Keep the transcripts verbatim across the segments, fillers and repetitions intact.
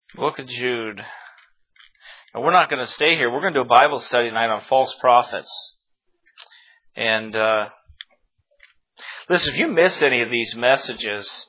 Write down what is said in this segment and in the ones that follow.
Book of Jude. And we're not going to stay here. We're going to do a Bible study tonight on false prophets. And uh, listen, if you miss any of these messages,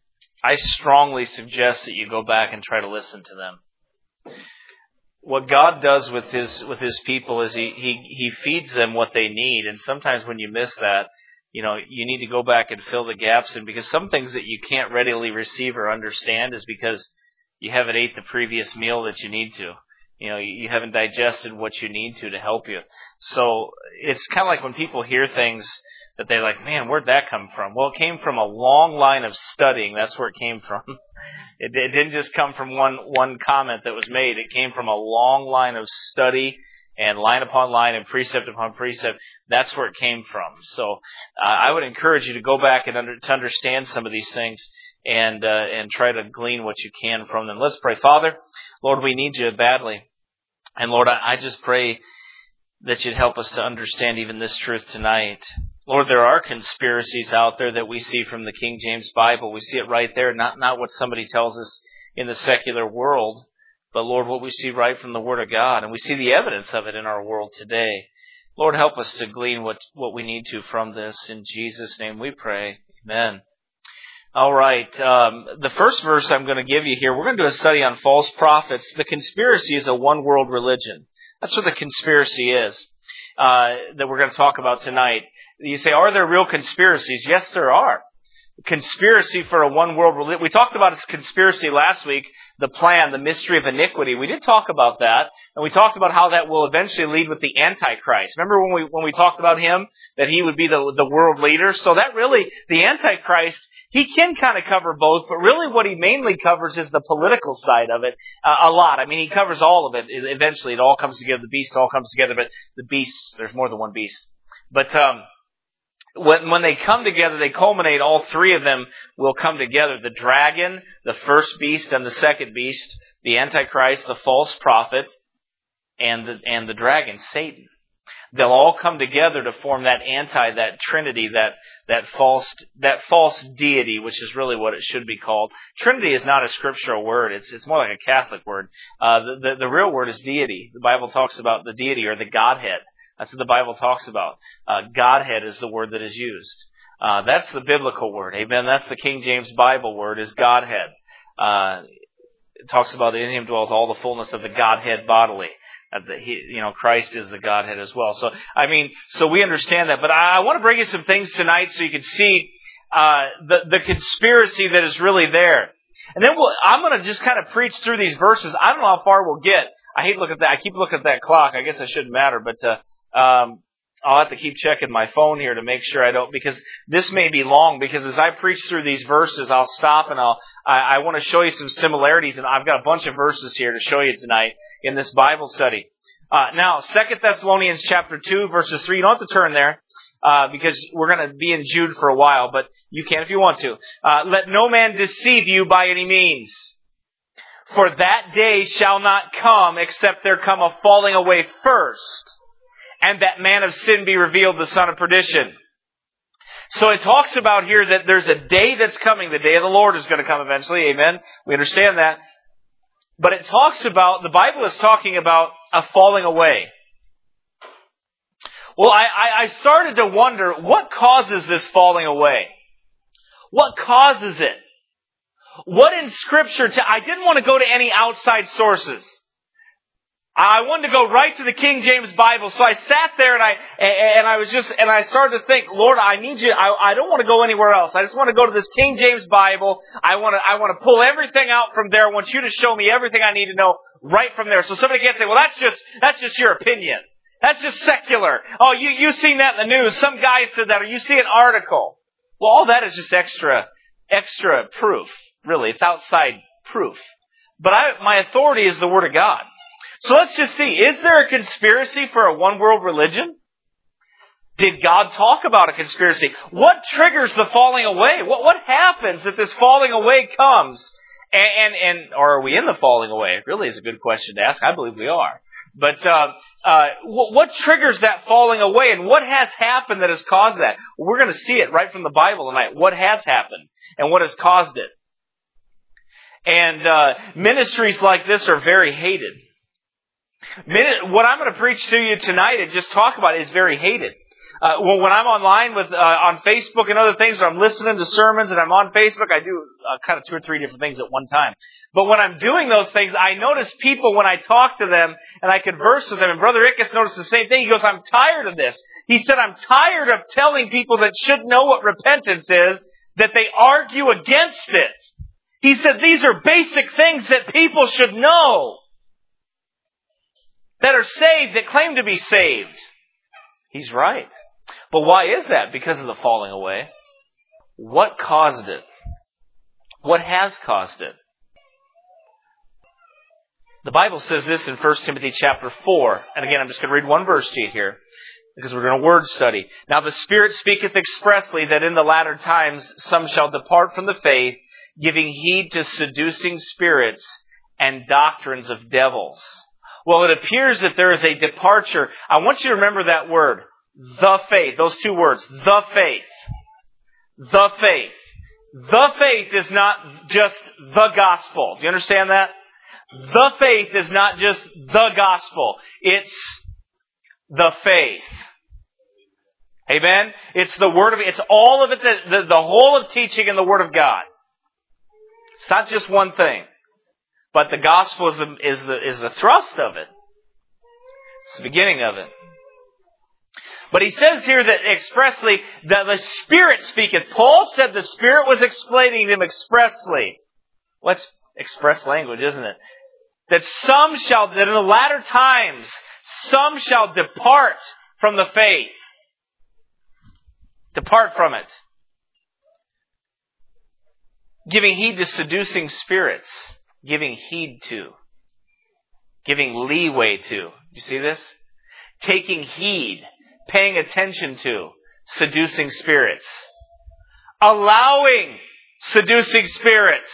I strongly suggest that you go back and try to listen to them. What God does with His with His people is He He He feeds them what they need. And sometimes when you miss that, you know, you need to go back and fill the gaps in, because some things that you can't readily receive or understand is because you haven't ate the previous meal that you need to. You know, you haven't digested what you need to to help you. So it's kind of like when people hear things that they're like, man, where'd that come from? Well, it came from a long line of studying. That's where it came from. It, it didn't just come from one, one comment that was made. It came from a long line of study and line upon line and precept upon precept. That's where it came from. So uh, I would encourage you to go back and under, to understand some of these things and uh, and try to glean what you can from them. Let's pray. Father, Lord, we need you badly. And Lord, I, I just pray that you'd help us to understand even this truth tonight. Lord, there are conspiracies out there that we see from the King James Bible. We see it right there, not, not what somebody tells us in the secular world, but Lord, what we see right from the Word of God. And we see the evidence of it in our world today. Lord, help us to glean what, what we need to from this. In Jesus' name we pray. Amen. All right. Um, the first verse I'm going to give you here, we're going to do a study on false prophets. The conspiracy is a one-world religion. That's what the conspiracy is uh, that we're going to talk about tonight. You say, are there real conspiracies? Yes, there are. Conspiracy for a one-world religion. We talked about this conspiracy last week, the plan, the mystery of iniquity. We did talk about that, and we talked about how that will eventually lead with the Antichrist. Remember when we when we talked about him, that he would be the, the world leader? So that really, the Antichrist, he can kind of cover both, but really what he mainly covers is the political side of it uh, a lot. I mean, he covers all of it. Eventually, it all comes together. The beast all comes together, but the beast, there's more than one beast. But um, when, when they come together, they culminate, all three of them will come together. The dragon, the first beast, and the second beast, the Antichrist, the false prophet, and the, and the dragon, Satan. They'll all come together to form that anti, that trinity, that, that false, that false deity, which is really what it should be called. Trinity is not a scriptural word. It's, it's more like a Catholic word. Uh, the, the, the real word is deity. The Bible talks about the deity or the Godhead. That's what the Bible talks about. Uh, Godhead is the word that is used. Uh, that's the biblical word. Amen. That's the King James Bible word, is Godhead. Uh, it talks about in him dwells all the fullness of the Godhead bodily. Uh, the, he, you know, Christ is the Godhead as well. So, I mean, so we understand that. But I, I want to bring you some things tonight so you can see uh, the, the conspiracy that is really there. And then we'll, I'm going to just kind of preach through these verses. I don't know how far we'll get. I hate to look at that. I keep looking at that clock. I guess it shouldn't matter, but uh, um, I'll have to keep checking my phone here to make sure I don't, because this may be long, because as I preach through these verses, I'll stop and I'll, I, I want to show you some similarities, and I've got a bunch of verses here to show you tonight in this Bible study. Uh, now, Second Thessalonians chapter two, verses three, you don't have to turn there, uh, because we're going to be in Jude for a while, but you can if you want to. Uh, let no man deceive you by any means. For that day shall not come except there come a falling away first, and that man of sin be revealed, the son of perdition. So it talks about here that there's a day that's coming. The day of the Lord is going to come eventually. Amen. We understand that. But it talks about, the Bible is talking about a falling away. Well, I, I started to wonder, what causes this falling away? What causes it? What in Scripture, to, I didn't want to go to any outside sources. I wanted to go right to the King James Bible. So I sat there and I, and I was just, and I started to think, Lord, I need you, I, I don't want to go anywhere else. I just want to go to this King James Bible. I want to, I want to pull everything out from there. I want you to show me everything I need to know right from there. So somebody can't say, well, that's just, that's just your opinion. That's just secular. Oh, you, you've seen that in the news. Some guy said that, or you see an article. Well, all that is just extra, extra proof. Really, it's outside proof. But I, my authority is the Word of God. So let's just see, is there a conspiracy for a one-world religion? Did God talk about a conspiracy? What triggers the falling away? What, what happens if this falling away comes? And, and, and, or are we in the falling away? It really is a good question to ask. I believe we are. But uh, uh, what, what triggers that falling away, and what has happened that has caused that? Well, we're going to see it right from the Bible tonight. What has happened and what has caused it? And uh, ministries like this are very hated. What I'm going to preach to you tonight and just talk about is very hated. Uh, when I'm online with uh, on Facebook and other things, or I'm listening to sermons and I'm on Facebook, I do uh, kind of two or three different things at one time. But when I'm doing those things, I notice people when I talk to them and I converse with them, and Brother Ickes noticed the same thing. He goes, I'm tired of this. He said, I'm tired of telling people that should know what repentance is, that they argue against it. He said, these are basic things that people should know, that are saved, that claim to be saved. He's right. But why is that? Because of the falling away. What caused it? What has caused it? The Bible says this in First Timothy chapter four. And again, I'm just going to read one verse to you here, because we're going to word study. Now the Spirit speaketh expressly that in the latter times some shall depart from the faith, giving heed to seducing spirits and doctrines of devils. Well, it appears that there is a departure. I want you to remember that word. The faith. Those two words. The faith. The faith. The faith is not just the gospel. Do you understand that? The faith is not just the gospel. It's the faith. Amen? It's the Word of It's all of it, the, the, the whole of teaching in the Word of God. It's not just one thing. But the gospel is the, is the, is the thrust of it. It's the beginning of it. But he says here that expressly that the Spirit speaketh. Paul said the Spirit was explaining them expressly. What's express language, isn't it? That some shall, that in the latter times, some shall depart from the faith. Depart from it. Giving heed to seducing spirits. Giving heed to. Giving leeway to. You see this? Taking heed. Paying attention to. Seducing spirits. Allowing seducing spirits.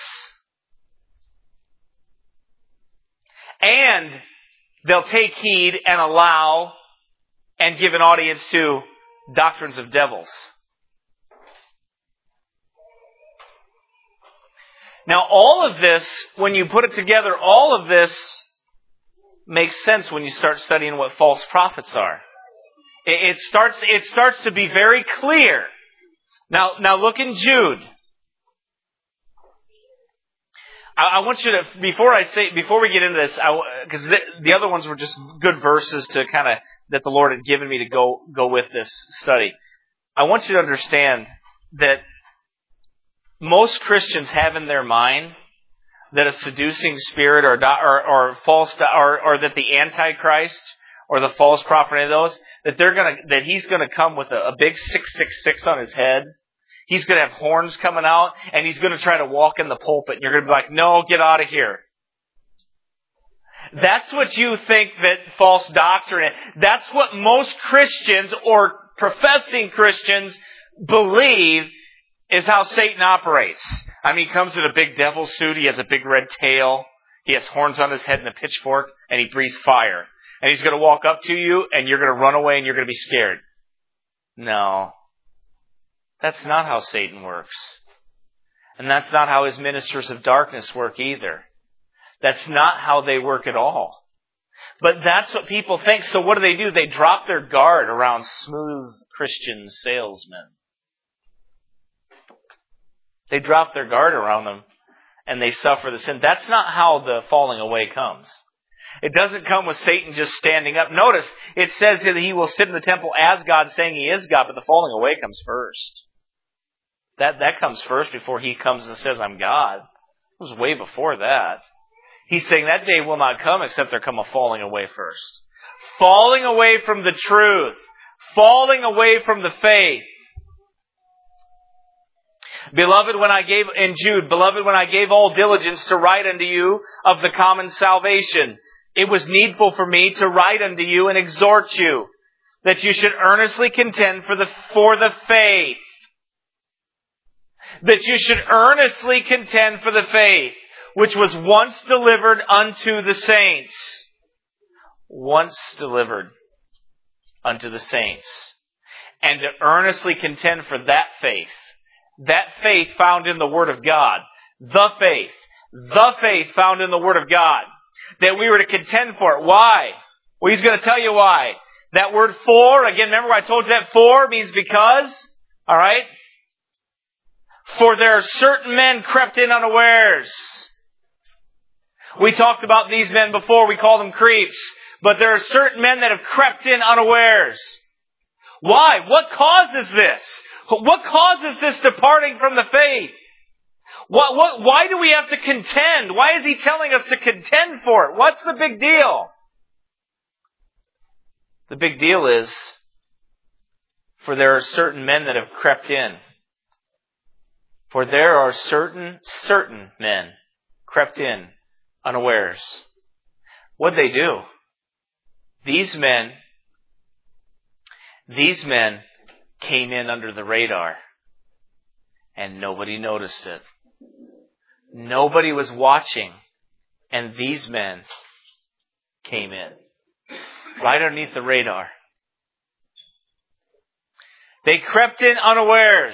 And they'll take heed and allow and give an audience to doctrines of devils. Now, all of this, when you put it together, all of this makes sense when you start studying what false prophets are. It starts, it starts to be very clear. Now, now look in Jude. I, I want you to, before I say, before we get into this, because the, the other ones were just good verses to kind of, that the Lord had given me to go, go with this study. I want you to understand that most Christians have in their mind that a seducing spirit or or, or false or, or that the Antichrist or the false prophet, any of those, that they're gonna that he's gonna come with a, a big six six six on his head. He's gonna have horns coming out, and he's gonna try to walk in the pulpit, and you're gonna be like, "No, get out of here." That's what you think that false doctrine is. That's what most Christians or professing Christians believe is how Satan operates. I mean, he comes in a big devil suit. He has a big red tail. He has horns on his head and a pitchfork, and he breathes fire. And he's going to walk up to you, and you're going to run away, and you're going to be scared. No. That's not how Satan works. And that's not how his ministers of darkness work either. That's not how they work at all. But that's what people think. So what do they do? They drop their guard around smooth Christian salesmen. They drop their guard around them, and they suffer the sin. That's not how the falling away comes. It doesn't come with Satan just standing up. Notice, it says that he will sit in the temple as God, saying he is God, but the falling away comes first. That, that comes first before he comes and says, I'm God. It was way before that. He's saying that day will not come except there come a falling away first. Falling away from the truth. Falling away from the faith. Beloved, when I gave, in Jude, beloved, when I gave all diligence to write unto you of the common salvation, it was needful for me to write unto you and exhort you that you should earnestly contend for the, for the faith. That you should earnestly contend for the faith, which was once delivered unto the saints. Once delivered unto the saints. And to earnestly contend for that faith. That faith found in the Word of God. The faith. The faith found in the Word of God. That we were to contend for it. Why? Well, he's going to tell you why. That word for, again, remember I told you that for means because. Alright? For there are certain men crept in unawares. We talked about these men before. We call them creeps. But there are certain men that have crept in unawares. Why? What causes this? What causes this departing from the faith? What, what, why do we have to contend? Why is he telling us to contend for it? What's the big deal? The big deal is, for there are certain men that have crept in. For there are certain, certain men crept in unawares. What'd they do? These men, these men came in under the radar. And nobody noticed it. Nobody was watching. And these men came in. Right underneath the radar. They crept in unawares.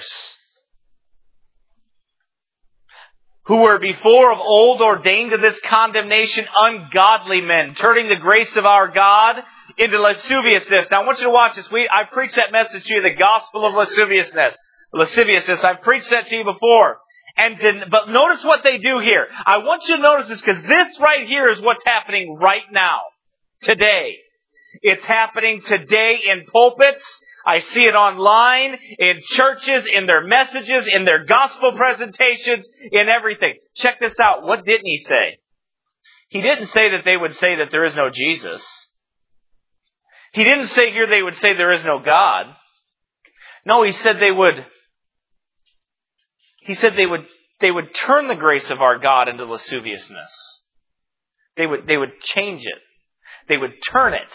Who were before of old ordained to this condemnation, ungodly men, turning the grace of our God into lasciviousness. Now I want you to watch this. We, I preached that message to you, the gospel of lasciviousness. Lasciviousness. I've preached that to you before. And then, but notice what they do here. I want you to notice this because this right here is what's happening right now. Today. It's happening today in pulpits. I see it online, in churches, in their messages, in their gospel presentations, in everything. Check this out. What didn't he say? He didn't say that they would say that there is no Jesus. He didn't say here they would say there is no God. No, he said they would, he said they would, they would turn the grace of our God into lasciviousness. They would, they would change it. They would turn it.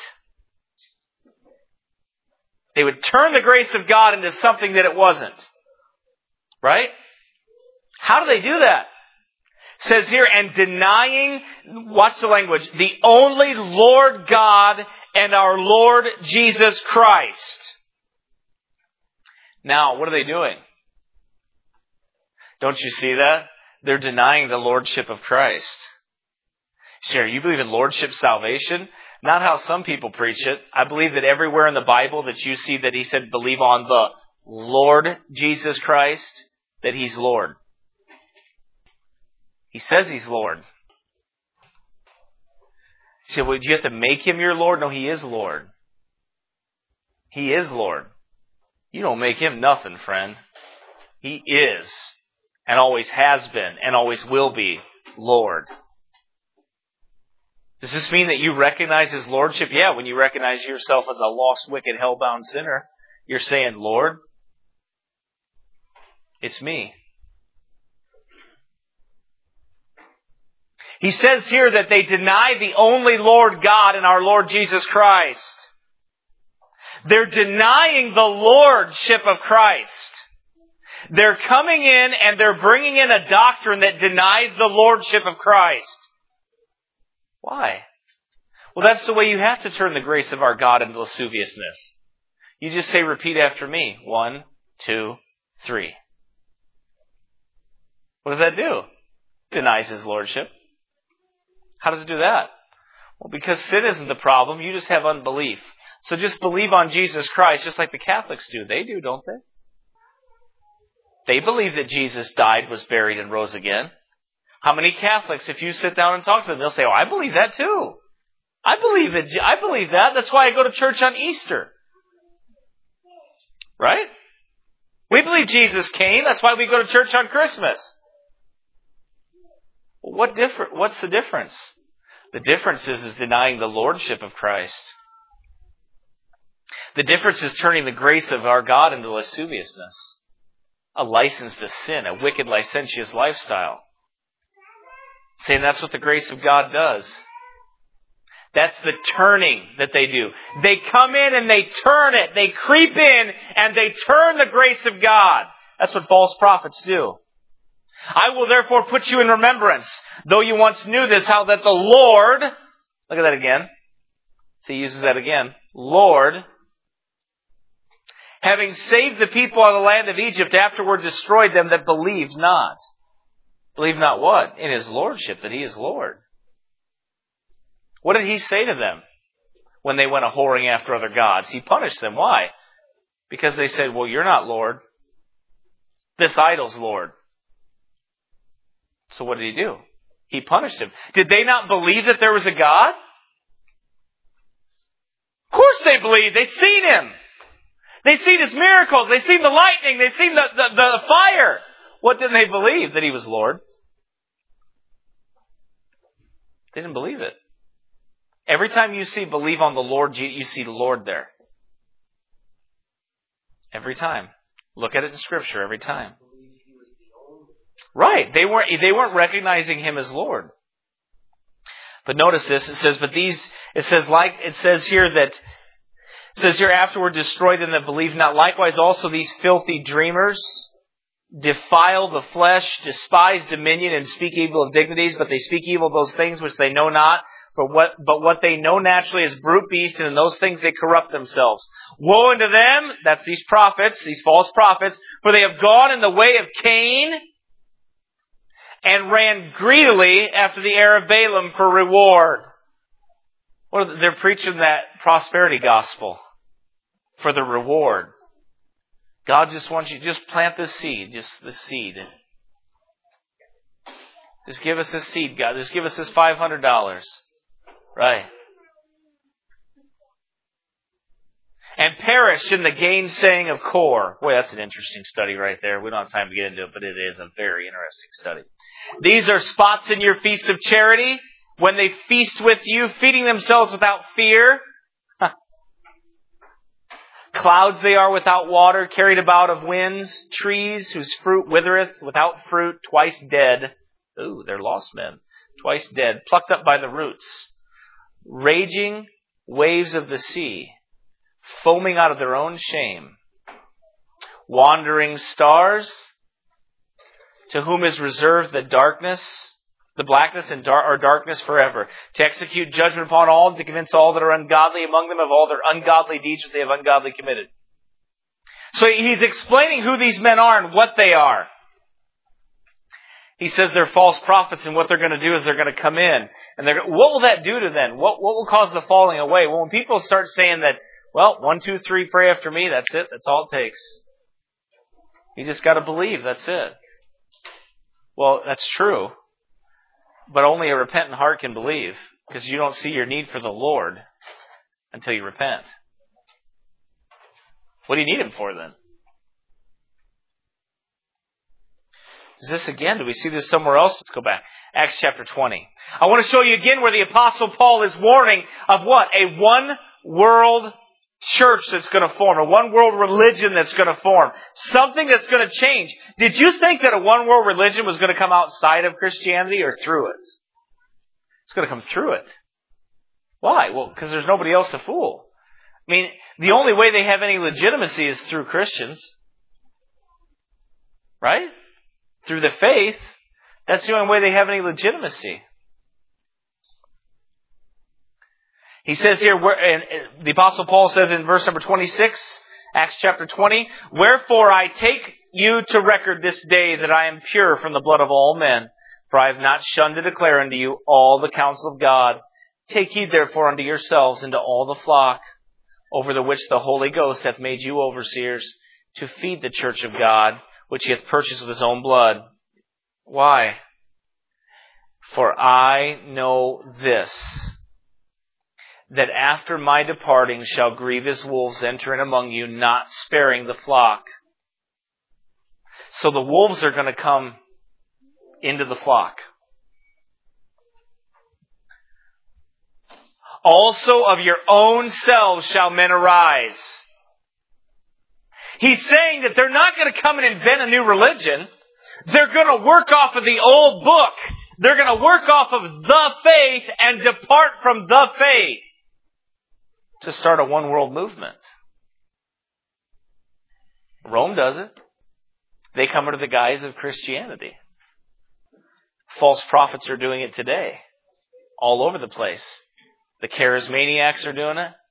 They would turn the grace of God into something that it wasn't. Right? How do they do that? It says here, and denying, watch the language, the only Lord God and our Lord Jesus Christ. Now, what are they doing? Don't you see that? They're denying the Lordship of Christ. Sure, you believe in Lordship salvation? Not how some people preach it. I believe that everywhere in the Bible that you see that he said believe on the Lord Jesus Christ, that he's Lord. He says he's Lord. You say, well, do you have to make him your Lord? No, he is Lord. He is Lord. You don't make him nothing, friend. He is, and always has been, and always will be Lord. Does this mean that you recognize his lordship? Yeah, when you recognize yourself as a lost, wicked, hell-bound sinner, you're saying, Lord, it's me. He says here that they deny the only Lord God and our Lord Jesus Christ. They're denying the lordship of Christ. They're coming in and they're bringing in a doctrine that denies the lordship of Christ. Why? Well, that's the way you have to turn the grace of our God into lasciviousness. You just say, repeat after me. One, two, three. What does that do? Denies his lordship. How does it do that? Well, because sin isn't the problem. You just have unbelief. So just believe on Jesus Christ, just like the Catholics do. They do, don't they? They believe that Jesus died, was buried, and rose again. How many Catholics, if you sit down and talk to them, they'll say, oh, I believe that too. I believe it. I believe that. That's why I go to church on Easter. Right? We believe Jesus came. That's why we go to church on Christmas. What different? What's the difference? The difference is, is denying the lordship of Christ. The difference is turning the grace of our God into lasciviousness. A license to sin, a wicked, licentious lifestyle. Saying that's what the grace of God does. That's the turning that they do. They come in and they turn it. They creep in and they turn the grace of God. That's what false prophets do. I will therefore put you in remembrance, though you once knew this, how that the Lord, look at that again. See, he uses that again. Lord, having saved the people out of the land of Egypt, afterward destroyed them that believed not. Believe not what? In His Lordship, that He is Lord. What did He say to them when they went a-whoring after other gods? He punished them. Why? Because they said, well, you're not Lord. This idol's Lord. So what did He do? He punished them. Did they not believe that there was a God? Of course they believed. They'd seen Him. They'd seen His miracles. They'd seen the lightning. They'd seen the, the, the fire. What didn't they believe? That He was Lord. They didn't believe it. Every time you see believe on the Lord, you see the Lord there. Every time. Look at it in Scripture every time. Right. They weren't, they weren't recognizing Him as Lord. But notice this. It says, but these, it says like, it says here that, it says here afterward destroy them that believe not. Likewise also these filthy dreamers defile the flesh, despise dominion, and speak evil of dignities, but they speak evil of those things which they know not. For what, but what they know naturally is brute beast, and in those things they corrupt themselves. Woe unto them, that's these prophets, these false prophets, for they have gone in the way of Cain, and ran greedily after the heir of Balaam for reward. What are they? They're preaching that prosperity gospel for the reward. God just wants you to just plant this seed, just the seed. Just give us this seed, God. Just give us this five hundred dollars. Right. And perish in the gainsaying of Kor. Boy, that's an interesting study right there. We don't have time to get into it, but it is a very interesting study. These are spots in your feasts of charity when they feast with you, feeding themselves without fear. Clouds they are without water, carried about of winds. Trees whose fruit withereth, without fruit, twice dead. Ooh, they're lost men. Twice dead, plucked up by the roots. Raging waves of the sea, foaming out of their own shame. Wandering stars, to whom is reserved the darkness, the blackness and dar- or darkness forever, to execute judgment upon all, and to convince all that are ungodly among them of all their ungodly deeds which they have ungodly committed. So he's explaining who these men are and what they are. He says they're false prophets, and what they're going to do is they're going to come in. And they're, what will that do to them? What, what will cause the falling away? Well, when people start saying that, well, one, two, three, pray after me, that's it. That's all it takes. You just got to believe, that's it. Well, that's true. But only a repentant heart can believe, because you don't see your need for the Lord until you repent. What do you need Him for then? Is this again? Do we see this somewhere else? Let's go back. Acts chapter twenty. I want to show you again where the Apostle Paul is warning of what? A one world church that's going to form. A one world religion that's going to form. Something that's going to change. Did you think that a one world religion was going to come outside of Christianity or through it? It's going to come through it. Why? Well, because there's nobody else to fool. I mean, the only way they have any legitimacy is through Christians. Right? Through the faith, that's the only way they have any legitimacy. He says here, and the Apostle Paul says in verse number twenty-six, Acts chapter twenty, wherefore I take you to record this day that I am pure from the blood of all men, for I have not shunned to declare unto you all the counsel of God. Take heed therefore unto yourselves and to all the flock, over the which the Holy Ghost hath made you overseers, to feed the church of God, which He hath purchased with His own blood. Why? For I know this, that after my departing shall grievous wolves enter in among you, not sparing the flock. So the wolves are going to come into the flock. Also of your own selves shall men arise. He's saying that they're not going to come and invent a new religion. They're going to work off of the old book. They're going to work off of the faith and depart from the faith to start a one world movement. Rome does it. They come under the guise of Christianity. False prophets are doing it today. All over the place. The charismaniacs are doing it.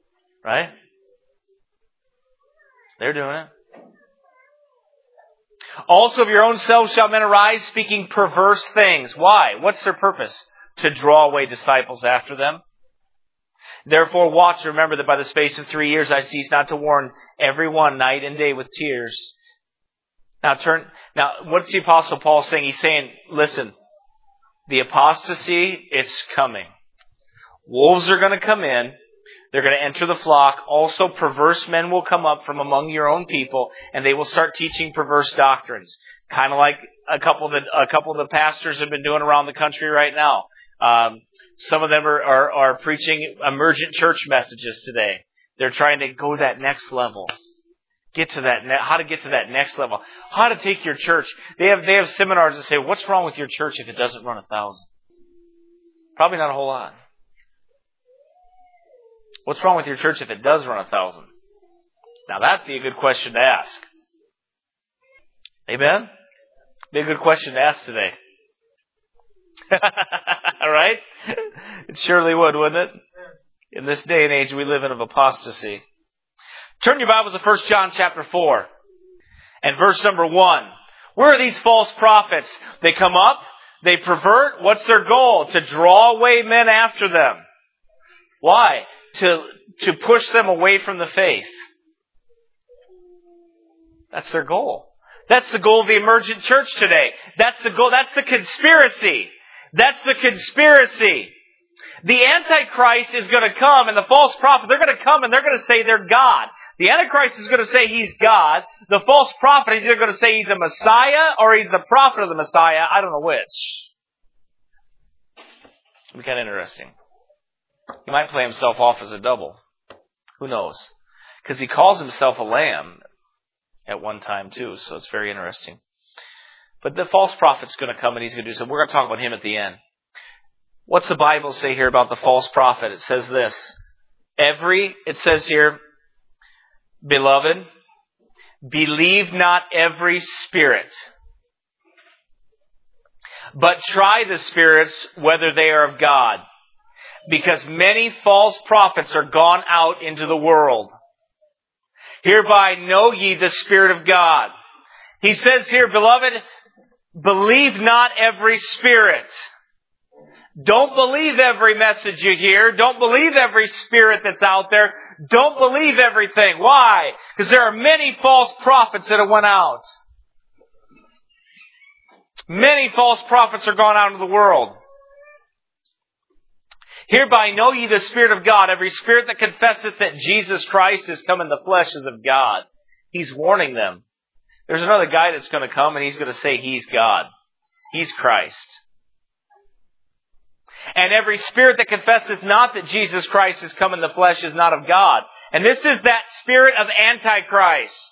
Right? They're doing it. Also of your own selves shall men arise, speaking perverse things. Why? What's their purpose? To draw away disciples after them. Therefore watch, remember that by the space of three years I cease not to warn every one night and day with tears. Now turn, now what's the Apostle Paul saying? He's saying, listen, the apostasy, it's coming. Wolves are going to come in. They're going to enter the flock. Also, perverse men will come up from among your own people, and they will start teaching perverse doctrines. Kind of like a couple of the, a couple of the pastors have been doing around the country right now. Um, some of them are, are, are preaching emergent church messages today. They're trying to go that next level. Get to that, ne- how to get to that next level. How to take your church. They have, they have seminars that say, what's wrong with your church if it doesn't run a thousand? Probably not a whole lot. What's wrong with your church if it does run a thousand? Now that'd be a good question to ask. Amen? Be a good question to ask today. All right? It surely would, wouldn't it? In this day and age we live in of apostasy. Turn your Bibles to First John chapter four and verse number one. Where are these false prophets? They come up, they pervert. What's their goal? To draw away men after them. Why? To, to push them away from the faith. That's their goal. That's the goal of the emergent church today. That's the goal. That's the conspiracy. That's the conspiracy. The Antichrist is going to come, and the false prophet, they're going to come and they're going to say they're God. The Antichrist is going to say he's God. The false prophet is either going to say he's a Messiah or he's the prophet of the Messiah. I don't know which. It'll be kind of interesting. He might play himself off as a double. Who knows? Because he calls himself a lamb at one time too, so it's very interesting. But the false prophet's going to come and he's going to do something. We're going to talk about him at the end. What's the Bible say here about the false prophet? It says this. Every, it says here, beloved, believe not every spirit, but try the spirits whether they are of God. Because many false prophets are gone out into the world. Hereby know ye the Spirit of God. He says here, beloved, believe not every spirit. Don't believe every message you hear. Don't believe every spirit that's out there. Don't believe everything. Why? Because there are many false prophets that have went out. Many false prophets are gone out into the world. Hereby know ye the Spirit of God. Every spirit that confesseth that Jesus Christ is come in the flesh is of God. He's warning them. There's another guy that's going to come and he's going to say he's God. He's Christ. And every spirit that confesseth not that Jesus Christ is come in the flesh is not of God. And this is that spirit of Antichrist.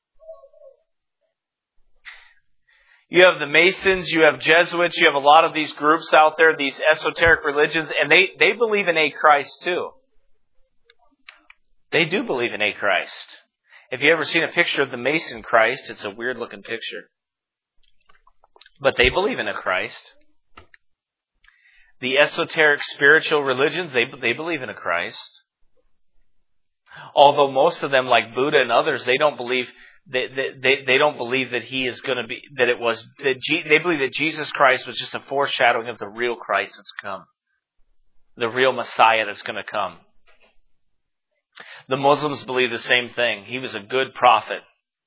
You have the Masons, you have Jesuits, you have a lot of these groups out there, these esoteric religions, and they, they believe in a Christ too. They do believe in a Christ. If you ever seen a picture of the Mason Christ, it's a weird looking picture. But they believe in a Christ. The esoteric spiritual religions, they, they believe in a Christ. Although most of them, like Buddha and others, they don't believe They, they, they don't believe that he is going to be, that it was, that G, they believe that Jesus Christ was just a foreshadowing of the real Christ that's come. The real Messiah that's going to come. The Muslims believe the same thing. He was a good prophet.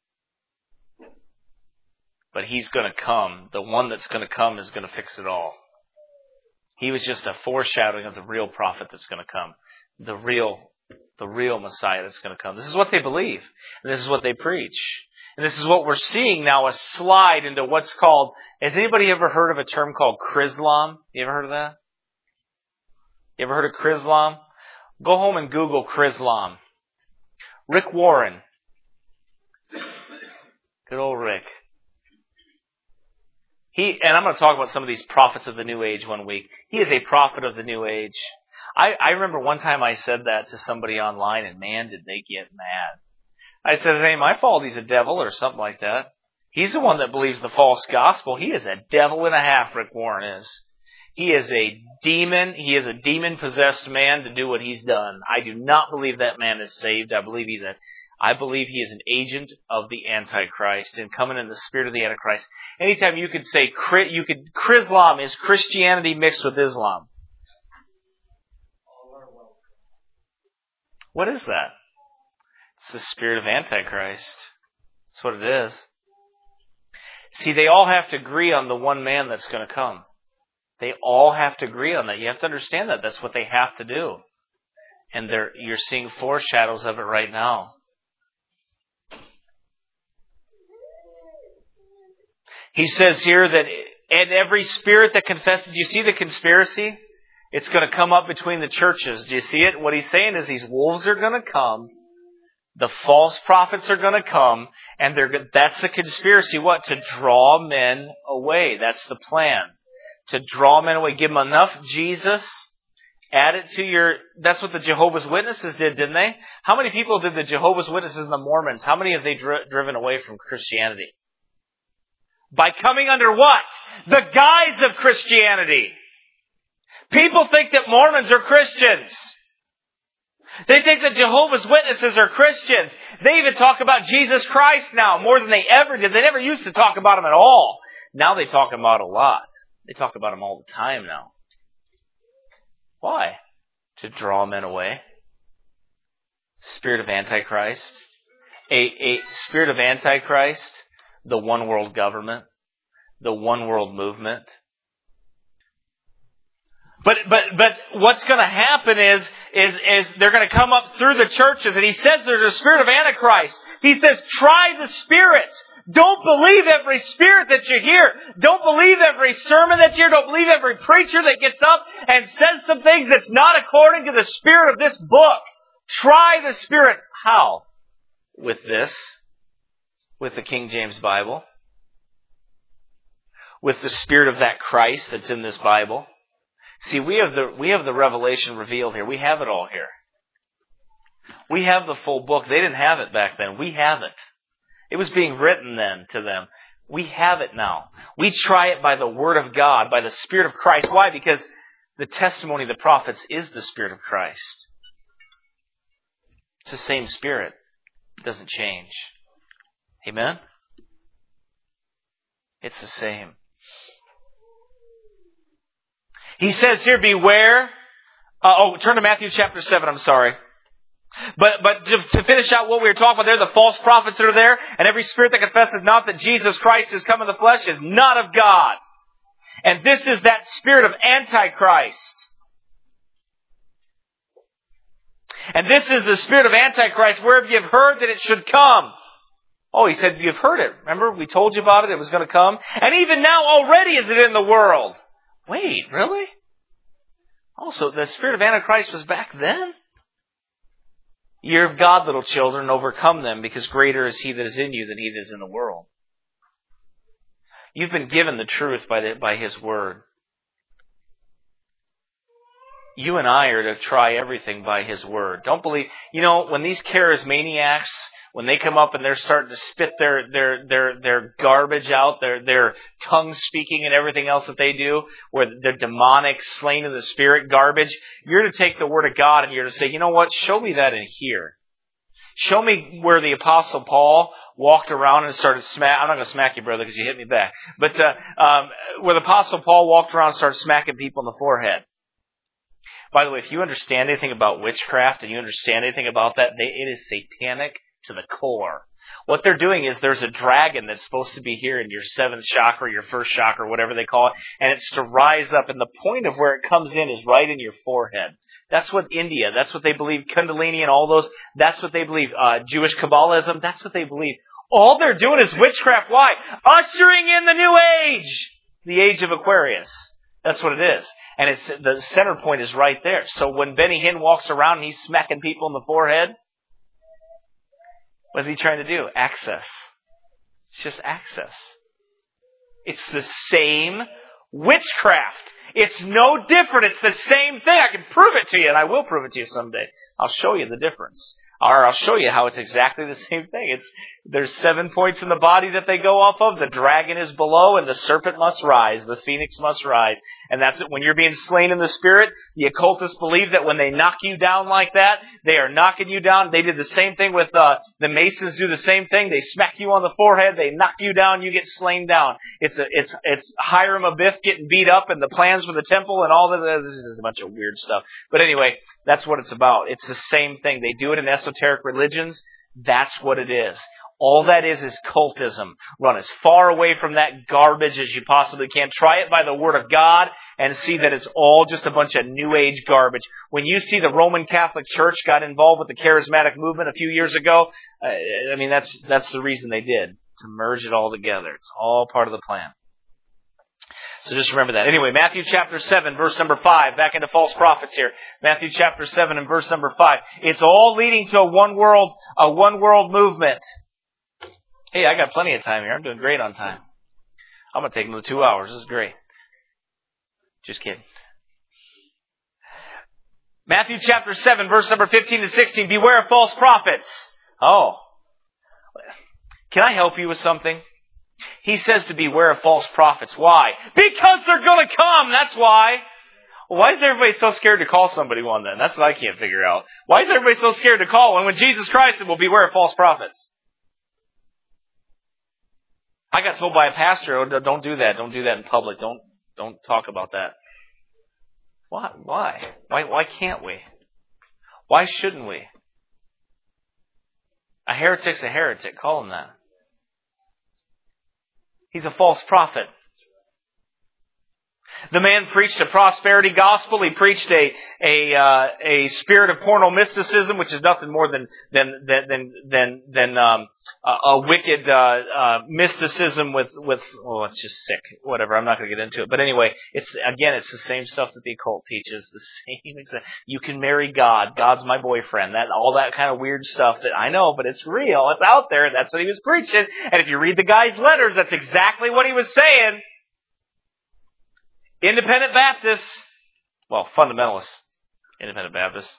But he's going to come. The one that's going to come is going to fix it all. He was just a foreshadowing of the real prophet that's going to come. The real The real Messiah that's going to come. This is what they believe. And this is what they preach. And this is what we're seeing now, a slide into what's called, has anybody ever heard of a term called Chrislam? You ever heard of that? You ever heard of Chrislam? Go home and Google Chrislam. Rick Warren. Good old Rick. He, and I'm going to talk about some of these prophets of the New Age one week. He is a prophet of the New Age. I, I remember one time I said that to somebody online, and man, did they get mad. I said, it ain't my fault he's a devil or something like that. He's the one that believes the false gospel. He is a devil and a half, Rick Warren is. He is a demon. He is a demon-possessed man to do what he's done. I do not believe that man is saved. I believe he's a, I believe he is an agent of the Antichrist and coming in the spirit of the Antichrist. Anytime you could say, you could, Chrislam is Christianity mixed with Islam. What is that? It's the spirit of Antichrist. That's what it is. See, they all have to agree on the one man that's going to come. They all have to agree on that. You have to understand that. That's what they have to do. And they're, you're seeing foreshadows of it right now. He says here that and every spirit that confesses, do you see the conspiracy? It's going to come up between the churches. Do you see it? What he's saying is these wolves are going to come. The false prophets are going to come. And they're that's the conspiracy. What? To draw men away. That's the plan. To draw men away. Give them enough Jesus. Add it to your... That's what the Jehovah's Witnesses did, didn't they? How many people did the Jehovah's Witnesses and the Mormons, how many have they dri- driven away from Christianity? By coming under what? The guise of Christianity. People think that Mormons are Christians. They think that Jehovah's Witnesses are Christians. They even talk about Jesus Christ now more than they ever did. They never used to talk about Him at all. Now they talk about Him a lot. They talk about Him all the time now. Why? To draw men away. Spirit of Antichrist. A, a spirit of Antichrist. The one world government. The one world movement. But but but what's going to happen is is is they're going to come up through the churches, and he says there's a spirit of Antichrist. He says try the spirits. Don't believe every spirit that you hear. Don't believe every sermon that you hear. Don't believe every preacher that gets up and says some things that's not according to the spirit of this book. Try the spirit. How? With this. With the King James Bible. With the spirit of that Christ that's in this Bible. See, we have the we have the revelation revealed here. We have it all here. We have the full book. They didn't have it back then. We have it. It was being written then to them. We have it now. We try it by the Word of God, by the Spirit of Christ. Why? Because the testimony of the prophets is the Spirit of Christ. It's the same Spirit. It doesn't change. Amen? It's the same. He says here, beware. Uh, oh, turn to Matthew chapter seven, I'm sorry. But but to, to finish out what we were talking about there, the false prophets that are there, and every spirit that confesses not that Jesus Christ has come in the flesh is not of God. And this is that spirit of Antichrist. And this is the spirit of Antichrist, where you've heard that it should come. Oh, he said, you've heard it. Remember, we told you about it, it was going to come. And even now already is it in the world. Wait, really? Also, the spirit of Antichrist was back then? You're of God, little children, overcome them, because greater is He that is in you than he that is in the world. You've been given the truth by the, by His Word. You and I are to try everything by His Word. Don't believe... You know, when these charismaniacs, when they come up and they're starting to spit their their their their garbage out, their their tongue speaking and everything else that they do, where they're demonic, slain in the spirit garbage, you're to take the Word of God and you're to say, you know what, show me that in here. Show me where the Apostle Paul walked around and started smack. I'm not going to smack you, brother, because you hit me back. But uh, um, where the Apostle Paul walked around and started smacking people in the forehead. By the way, if you understand anything about witchcraft and you understand anything about that, they, it is satanic to the core. What they're doing is there's a dragon that's supposed to be here in your seventh chakra, your first chakra, whatever they call it, and it's to rise up, and the point of where it comes in is right in your forehead. That's what India, that's what they believe, Kundalini and all those, that's what they believe. Uh, Jewish Kabbalism, that's what they believe. All they're doing is witchcraft. Why? Ushering in the new age, the age of Aquarius. That's what it is. And it's the center point is right there. So when Benny Hinn walks around and he's smacking people in the forehead, what is he trying to do? Access. It's just access. It's the same witchcraft. It's no different. It's the same thing. I can prove it to you, and I will prove it to you someday. I'll show you the difference. Or I'll show you how it's exactly the same thing. It's there's seven points in the body that they go off of. The dragon is below, and the serpent must rise. The phoenix must rise. And that's it. When you're being slain in the spirit, the occultists believe that when they knock you down like that, they are knocking you down. They did the same thing with uh, the Masons. Do the same thing. They smack you on the forehead. They knock you down. You get slain down. It's a, it's it's Hiram Abiff getting beat up, and the plans for the temple, and all this. This is a bunch of weird stuff. But anyway, that's what it's about. It's the same thing. They do it in esoteric religions. That's what it is. All that is is cultism. Run as far away from that garbage as you possibly can. Try it by the Word of God and see that it's all just a bunch of New Age garbage. When you see the Roman Catholic Church got involved with the charismatic movement a few years ago, uh, I mean, that's that's the reason they did, to merge it all together. It's all part of the plan. So just remember that. Anyway, Matthew chapter seven, verse number five. Back into false prophets here. Matthew chapter seven and verse number five. It's all leading to a one world, a one world movement. Hey, I got plenty of time here. I'm doing great on time. I'm going to take another two hours. This is great. Just kidding. Matthew chapter seven, verse number fifteen to sixteen. Beware of false prophets. Oh. Can I help you with something? He says to beware of false prophets. Why? Because they're going to come. That's why. Why is everybody so scared to call somebody one then? That's what I can't figure out. Why is everybody so scared to call one when Jesus Christ said, well, beware of false prophets? I got told by a pastor, oh, don't do that. Don't do that in public. Don't don't talk about that. Why? Why? Why, why can't we? Why shouldn't we? A heretic's a heretic. Call him that. He's a false prophet. The man preached a prosperity gospel. He preached a a uh, a spirit of porno mysticism, which is nothing more than than than than than um, a, a wicked uh, uh, mysticism with with oh, it's just sick. Whatever. I'm not going to get into it. But anyway, it's again, it's the same stuff that the occult teaches. The same exact. You can marry God. God's my boyfriend. That all that kind of weird stuff that I know, but it's real. It's out there. That's what he was preaching. And if you read the guy's letters, that's exactly what he was saying. Independent Baptists, well, fundamentalists, Independent Baptists.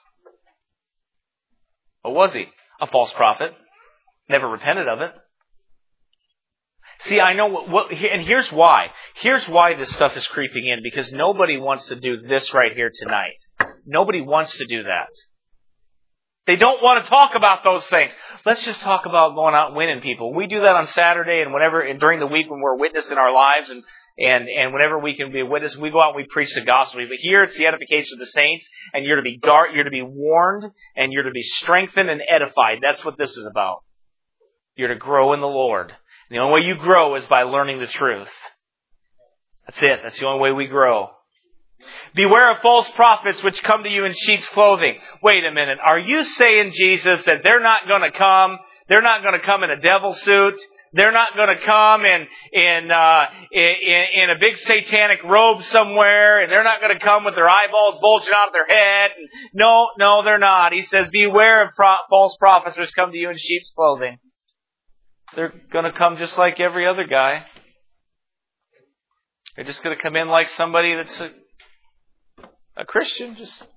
What was he? A false prophet. Never repented of it. See, I know what, what, and here's why. Here's why this stuff is creeping in, because nobody wants to do this right here tonight. Nobody wants to do that. They don't want to talk about those things. Let's just talk about going out and winning people. We do that on Saturday and whenever, and during the week when we're witnessing our lives and And and whenever we can be a witness, we go out and we preach the gospel. But here it's the edification of the saints, and you're to be guard, you're to be warned, and you're to be strengthened and edified. That's what this is about. You're to grow in the Lord. And the only way you grow is by learning the truth. That's it. That's the only way we grow. Beware of false prophets which come to you in sheep's clothing. Wait a minute. Are you saying, Jesus, that they're not going to come? They're not going to come in a devil suit? They're not going to come in in, uh, in in a big satanic robe somewhere, and they're not going to come with their eyeballs bulging out of their head. No, no, they're not. He says, beware of pro- false prophets which come to you in sheep's clothing. They're going to come just like every other guy. They're just going to come in like somebody that's a, a Christian. Just,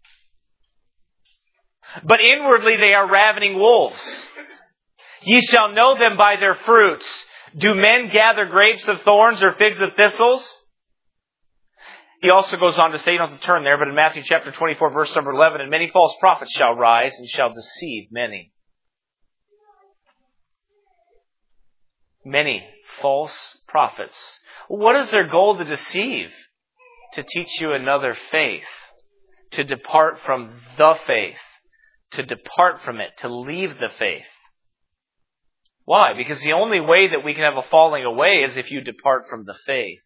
but inwardly they are ravening wolves. Ye shall know them by their fruits. Do men gather grapes of thorns or figs of thistles? He also goes on to say, you don't have to turn there, but in Matthew chapter twenty-four, verse number eleven, and many false prophets shall rise and shall deceive many. Many false prophets. What is their goal to deceive? To teach you another faith. To depart from the faith. To depart from it. To leave the faith. Why? Because the only way that we can have a falling away is if you depart from the faith.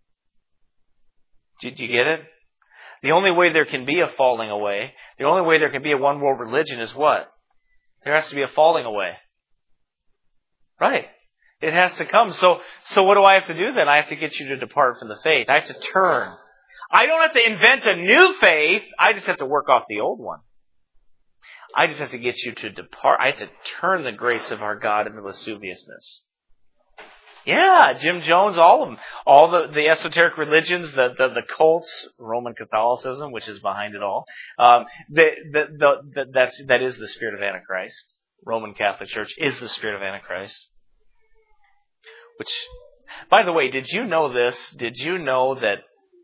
Did you get it? The only way there can be a falling away, the only way there can be a one world religion is what? There has to be a falling away. Right. It has to come. So, so what do I have to do then? I have to get you to depart from the faith. I have to turn. I don't have to invent a new faith. I just have to work off the old one. I just have to get you to depart. I have to turn the grace of our God into lasciviousness. Yeah, Jim Jones, all of them. All the, the esoteric religions, the, the, the cults, Roman Catholicism, which is behind it all. Um, the, the, the, the, that's, that is the spirit of Antichrist. Roman Catholic Church is the spirit of Antichrist. Which, by the way, did you know this? Did you know that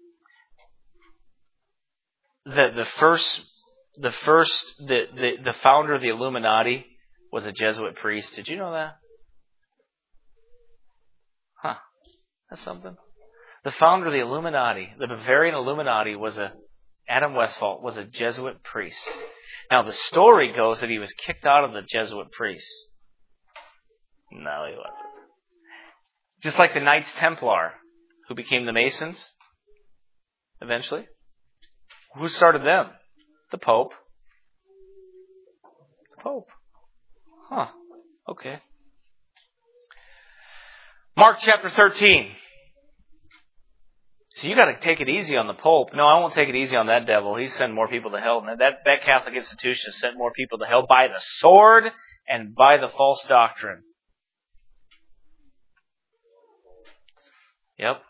that the first, the first, the, the, the founder of the Illuminati was a Jesuit priest? Did you know that? Huh. That's something. The founder of the Illuminati, the Bavarian Illuminati, was a, Adam Westphal, was a Jesuit priest. Now, the story goes that he was kicked out of the Jesuit priests. No, he wasn't. Just like the Knights Templar, who became the Masons, eventually. Who started them? The Pope. The Pope. Huh. Okay. Mark chapter thirteen. So you got to take it easy on the Pope. No, I won't take it easy on that devil. He's sending more people to hell. That that Catholic institution has sent more people to hell by the sword and by the false doctrine. Yep.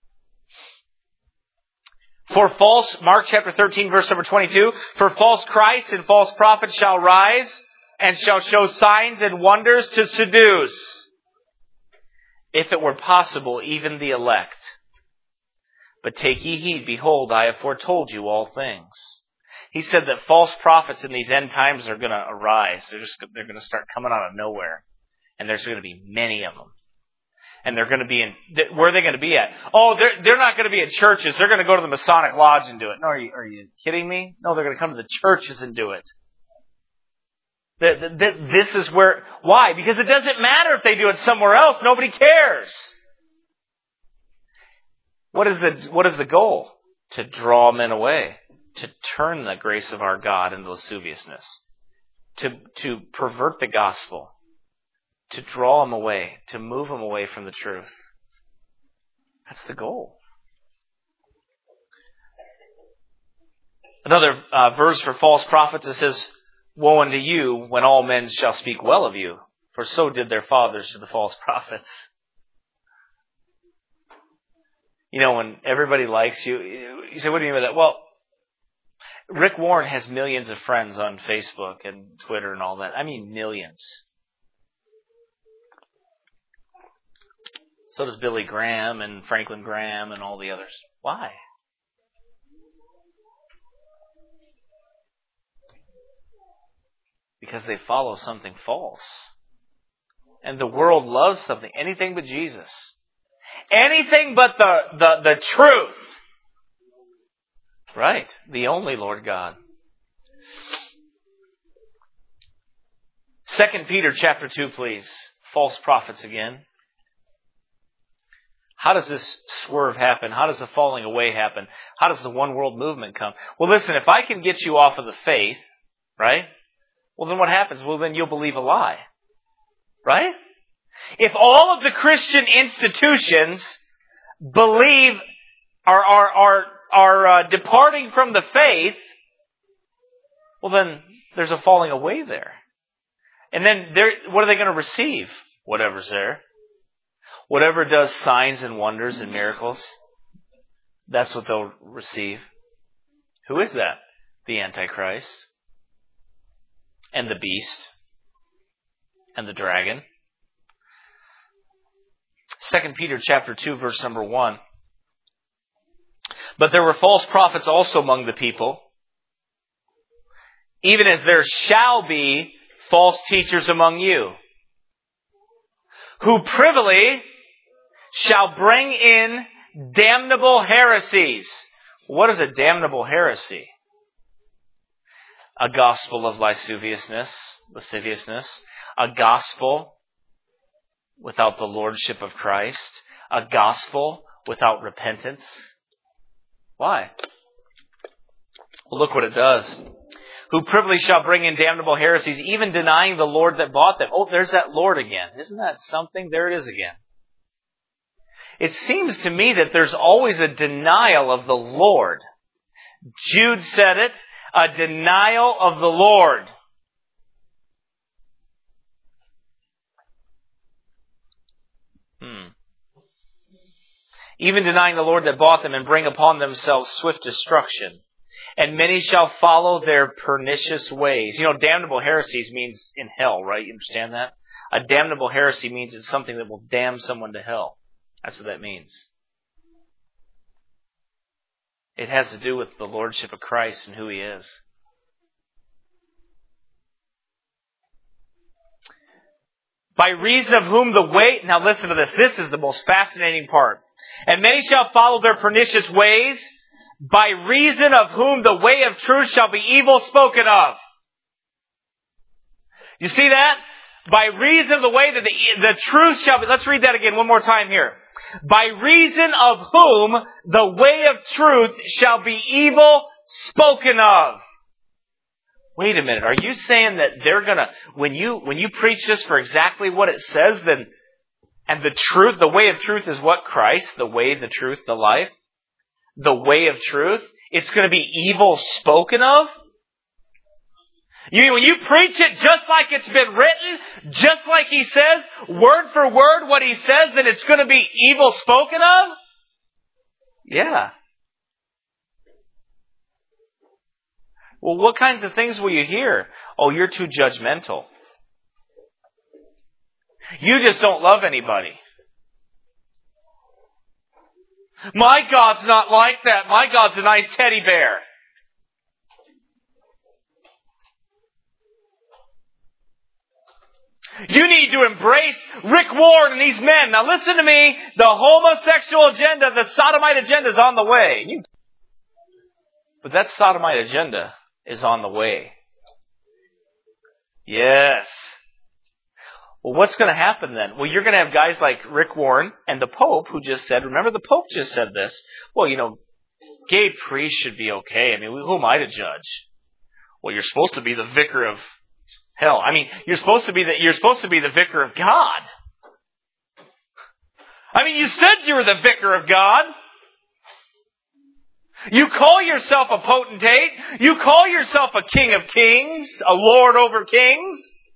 For false, Mark chapter thirteen, verse number twenty-two, for false Christs and false prophets shall rise and shall show signs and wonders to seduce, if it were possible, even the elect. But take ye heed, behold, I have foretold you all things. He said that false prophets in these end times are going to arise. They're just they're going to start coming out of nowhere. And there's going to be many of them. And they're going to be in, where are they going to be at? Oh, they're, they're not going to be in churches. They're going to go to the Masonic Lodge and do it. No, are you, are you kidding me? No, they're going to come to the churches and do it. This is where, why? Because it doesn't matter if they do it somewhere else. Nobody cares. What is the, what is the goal? To draw men away. To turn the grace of our God into lasciviousness. To, to pervert the gospel. To draw them away. To move them away from the truth. That's the goal. Another uh, verse for false prophets, it says, woe unto you when all men shall speak well of you, for so did their fathers to the false prophets. You know, when everybody likes you, you say, what do you mean by that? Well, Rick Warren has millions of friends on Facebook and Twitter and all that. I mean millions. So does Billy Graham and Franklin Graham and all the others. Why? Because they follow something false. And the world loves something, anything but Jesus. Anything but the, the, the truth. Right. The only Lord God. Second Peter chapter two, please. False prophets again. How does this swerve happen? How does the falling away happen? How does the one world movement come? Well, listen, if I can get you off of the faith, right? Well, then what happens? Well, then you'll believe a lie. Right? If all of the Christian institutions believe, are, are, are, are uh, departing from the faith, well, then there's a falling away there. And then what are they going to receive? Whatever's there. Whatever does signs and wonders and miracles, that's what they'll receive. Who is that? The Antichrist. And the beast. And the dragon. Second Peter chapter two, verse number one. But there were false prophets also among the people, even as there shall be false teachers among you, who privily shall bring in damnable heresies. What is a damnable heresy? A gospel of lasciviousness, lasciviousness, a gospel without the lordship of Christ, a gospel without repentance. Why? Well, look what it does. Who privily shall bring in damnable heresies, even denying the Lord that bought them. Oh, there's that Lord again. Isn't that something? There it is again. It seems to me that there's always a denial of the Lord. Jude said it, a denial of the Lord. Hmm. even denying the Lord that bought them, and bring upon themselves swift destruction. And many shall follow their pernicious ways. You know, damnable heresies means in hell, right? You understand that? A damnable heresy means it's something that will damn someone to hell. That's what that means. It has to do with the lordship of Christ and who He is. By reason of whom the way... Now listen to this. This is the most fascinating part. And many shall follow their pernicious ways, by reason of whom the way of truth shall be evil spoken of. You see that? By reason of the way that the, the truth shall be... Let's read that again one more time here. By reason of whom the way of truth shall be evil spoken of. Wait a minute. Are you saying that they're going to... When you when you preach this for exactly what it says, then... And the truth, the way of truth is what? Christ, the way, the truth, the life. The way of truth. It's going to be evil spoken of? You mean when you preach it just like it's been written, just like He says, word for word what He says, then it's going to be evil spoken of? Yeah. Well, what kinds of things will you hear? Oh, you're too judgmental. You just don't love anybody. My God's not like that. My God's a nice teddy bear. You need to embrace Rick Warren and these men. Now listen to me. The homosexual agenda, the sodomite agenda is on the way. You... But that sodomite agenda is on the way. Yes. Well, what's going to happen then? Well, you're going to have guys like Rick Warren and the Pope who just said, remember the Pope just said this, well, you know, gay priests should be okay. I mean, who am I to judge? Well, you're supposed to be the vicar of hell. I mean, you're supposed to be the, you're supposed to be the vicar of God. I mean, you said you were the vicar of God. You call yourself a potentate. You call yourself a king of kings, a lord over kings.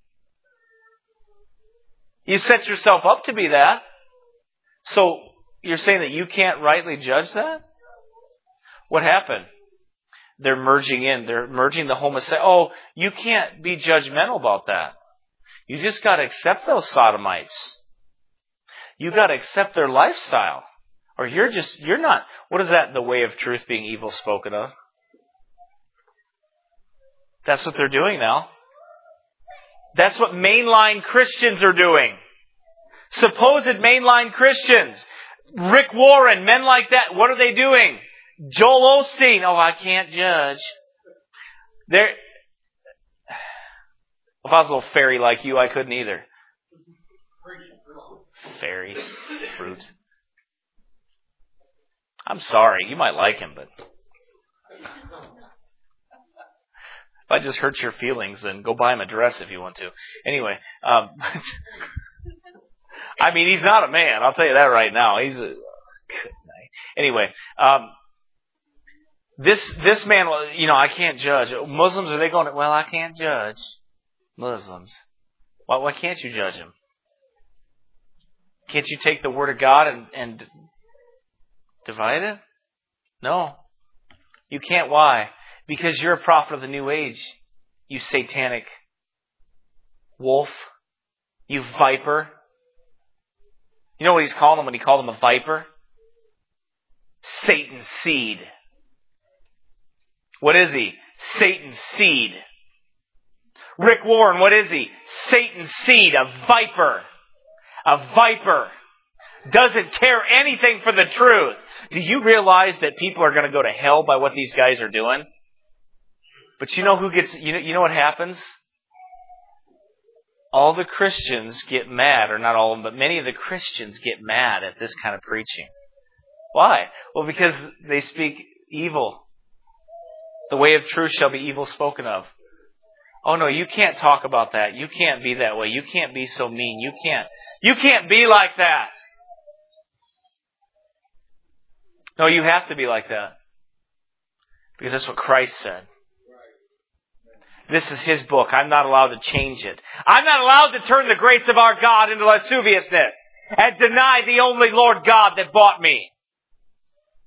You set yourself up to be that. So you're saying that you can't rightly judge that? What happened? They're merging in. They're merging the homosexual. Oh, you can't be judgmental about that. You just got to accept those sodomites. You got to accept their lifestyle. Or you're just, you're not. What is that? The way of truth being evil spoken of? That's what they're doing now. That's what mainline Christians are doing. Supposed mainline Christians. Rick Warren, men like that, what are they doing? Joel Osteen, oh, I can't judge. They're, if I was a little fairy like you, I couldn't either. Fairy fruit. I'm sorry, you might like him, but... If I just hurt your feelings, then go buy him a dress if you want to. Anyway, um, I mean, he's not a man. I'll tell you that right now. He's a good night. Anyway, um, this this man, you know, I can't judge. Muslims, are they going, well, I can't judge Muslims. Why, why can't you judge them? Can't you take the Word of God and, and divide it? No. You can't. Why? Because you're a prophet of the New Age, you satanic wolf, you viper. You know what he's calling them when he called them a viper? Satan's seed. What is he? Satan's seed. Rick Warren, what is he? Satan's seed, a viper. A viper. Doesn't care anything for the truth. Do you realize that people are going to go to hell by what these guys are doing? But you know who gets, you know, you know what happens? All the Christians get mad, or not all of them, but many of the Christians get mad at this kind of preaching. Why? Well, because they speak evil. The way of truth shall be evil spoken of. Oh no, you can't talk about that. You can't be that way. You can't be so mean. You can't, you can't be like that. No, you have to be like that. Because that's what Christ said. This is His book. I'm not allowed to change it. I'm not allowed to turn the grace of our God into lasciviousness and deny the only Lord God that bought me.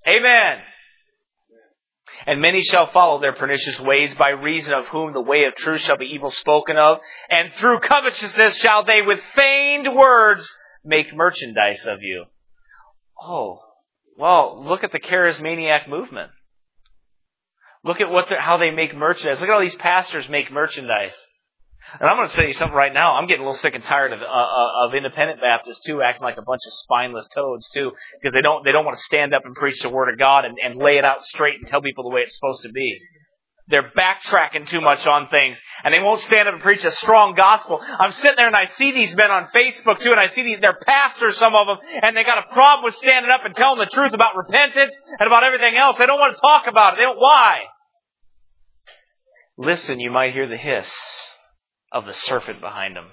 Amen. And many shall follow their pernicious ways, by reason of whom the way of truth shall be evil spoken of. And through covetousness shall they with feigned words make merchandise of you. Oh, well, look at the charismaniac movement. Look at what the, how they make merchandise. Look at all these pastors make merchandise. And I'm going to tell you something right now. I'm getting a little sick and tired of uh, of independent Baptists too, acting like a bunch of spineless toads too, because they don't they don't want to stand up and preach the Word of God and, and lay it out straight and tell people the way it's supposed to be. They're backtracking too much on things, and they won't stand up and preach a strong gospel. I'm sitting there and I see these men on Facebook too, and I see these, they're pastors, some of them, and they got a problem with standing up and telling the truth about repentance and about everything else. They don't want to talk about it. They don't. Why? Listen, you might hear the hiss of the serpent behind them.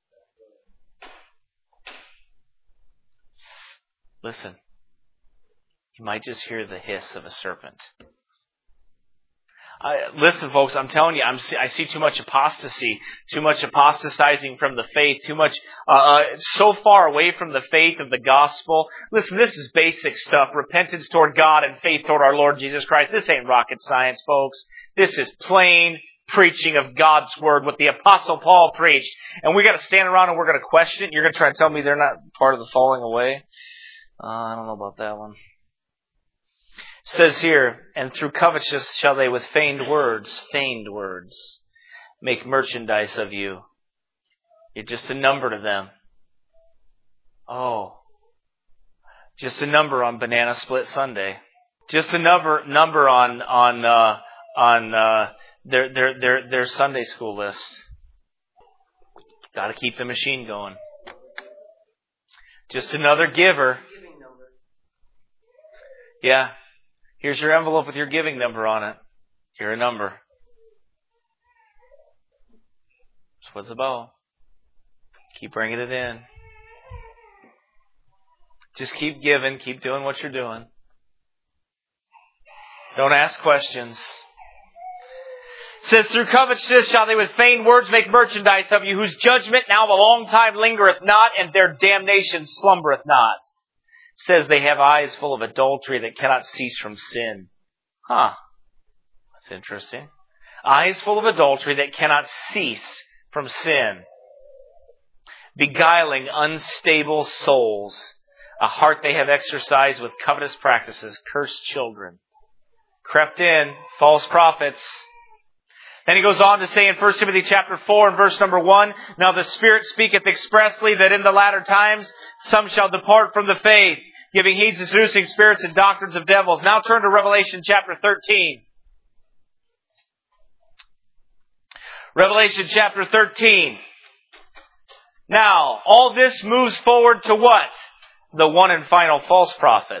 Listen, you might just hear the hiss of a serpent. I, listen, folks, I'm telling you, I'm, I see too much apostasy, too much apostatizing from the faith, too much, uh, uh, so far away from the faith of the gospel. Listen, this is basic stuff. Repentance toward God and faith toward our Lord Jesus Christ. This ain't rocket science, folks. This is plain preaching of God's Word, what the Apostle Paul preached. And we got to stand around and we're going to question it. You're going to try and tell me they're not part of the falling away? Uh, I don't know about that one. It says here, and through covetousness shall they with feigned words, feigned words, make merchandise of you. You're just a number to them. Oh, just a number on Banana Split Sunday. Just a number number on on uh, on uh, their their their their Sunday school list. Got to keep the machine going. Just another giver. Yeah. Here's your envelope with your giving number on it. You're a number. That's what it's about. Keep bringing it in. Just keep giving. Keep doing what you're doing. Don't ask questions. It says, through covetousness shall they with feigned words make merchandise of you, whose judgment now a long time lingereth not, and their damnation slumbereth not. It says they have eyes full of adultery that cannot cease from sin. Huh. That's interesting. Eyes full of adultery that cannot cease from sin. Beguiling unstable souls. A heart they have exercised with covetous practices. Cursed children. Crept in. False prophets. Then he goes on to say in First Timothy chapter four and verse number one, now the Spirit speaketh expressly that in the latter times some shall depart from the faith, giving heed to seducing spirits and doctrines of devils. Now turn to Revelation chapter thirteen. Revelation chapter thirteen. Now, all this moves forward to what? The one and final false prophet.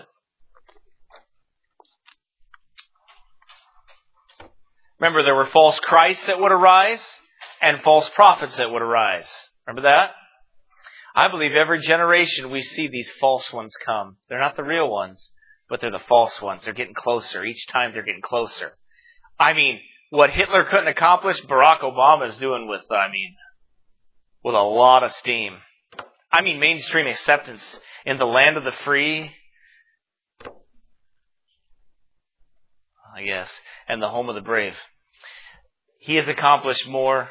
Remember, there were false Christs that would arise and false prophets that would arise. Remember that? I believe every generation we see these false ones come. They're not the real ones, but they're the false ones. They're getting closer. Each time they're getting closer. I mean, what Hitler couldn't accomplish, Barack Obama is doing with, I mean, with a lot of steam. I mean, mainstream acceptance in the land of the free, I guess, and the home of the brave. He has accomplished more,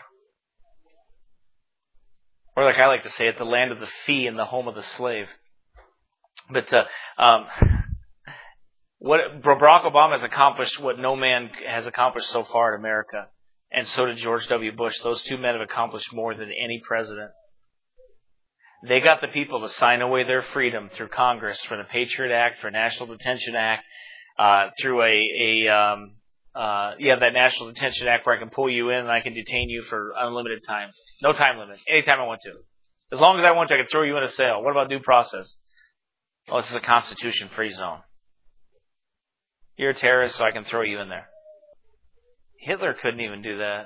or like I like to say it, the land of the fee and the home of the slave. But uh, um, what Barack Obama has accomplished, what no man has accomplished so far in America, and so did George W. Bush. Those two men have accomplished more than any president. They got the people to sign away their freedom through Congress for the Patriot Act, for National Detention Act, uh, through a, a um, uh, yeah, that National Detention Act where I can pull you in and I can detain you for unlimited time. No time limit. Anytime I want to. As long as I want to, I can throw you in a cell. What about due process? Oh, this is a Constitution-free zone. You're a terrorist, so I can throw you in there. Hitler couldn't even do that.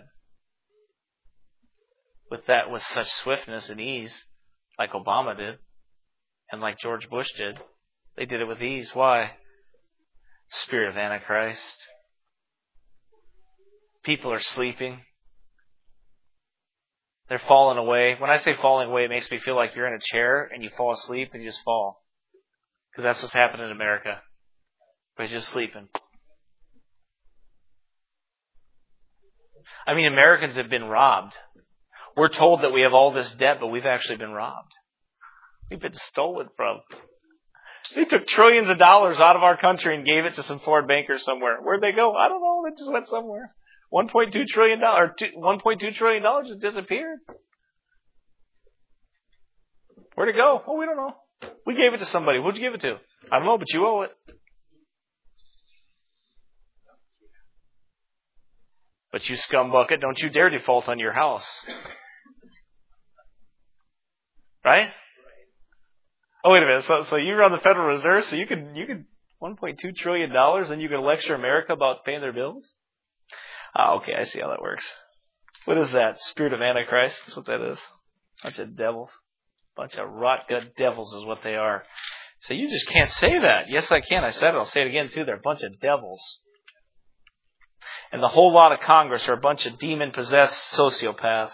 With that, with such swiftness and ease, like Obama did, and like George Bush did. They did it with ease. Why? Spirit of Antichrist. People are sleeping. They're falling away. When I say falling away, it makes me feel like you're in a chair and you fall asleep and you just fall. Because that's what's happened in America. Everybody's just sleeping. I mean, Americans have been robbed. We're told that we have all this debt, but we've actually been robbed. We've been stolen from. They took trillions of dollars out of our country and gave it to some foreign bankers somewhere. Where'd they go? I don't know. They just went somewhere. one point two trillion dollars, one point two trillion dollars just disappeared. Where'd it go? Oh, we don't know. We gave it to somebody. Who'd you give it to? I don't know, but you owe it. But you scumbucket, don't you dare default on your house. Right? Oh, wait a minute. So, so you run the Federal Reserve, so you can, you can, one point two trillion dollars, and you can lecture America about paying their bills? Oh, okay. I see how that works. What is that? Spirit of Antichrist? That's what that is. Bunch of devils. Bunch of rot-gut devils is what they are. So you just can't say that. Yes, I can. I said it. I'll say it again, too. They're a bunch of devils. And the whole lot of Congress are a bunch of demon-possessed sociopaths.